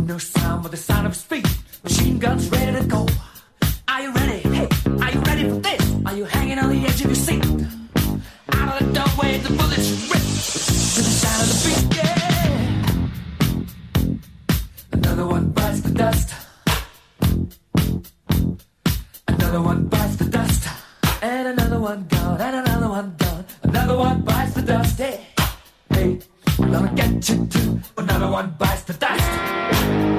No sound but the sound of his feet. Machine guns ready to go. Are you ready? Hey, are you ready for this? Are you hanging on the edge of your seat? Out of the doorway, the bullets rip to the sound of the beat. Yeah. Another one bites the dust. Another one bites the dust. And another one gone. And another one gone. Another one bites the dust. Hey, hey, we're gonna get you too. Another one bites the dust.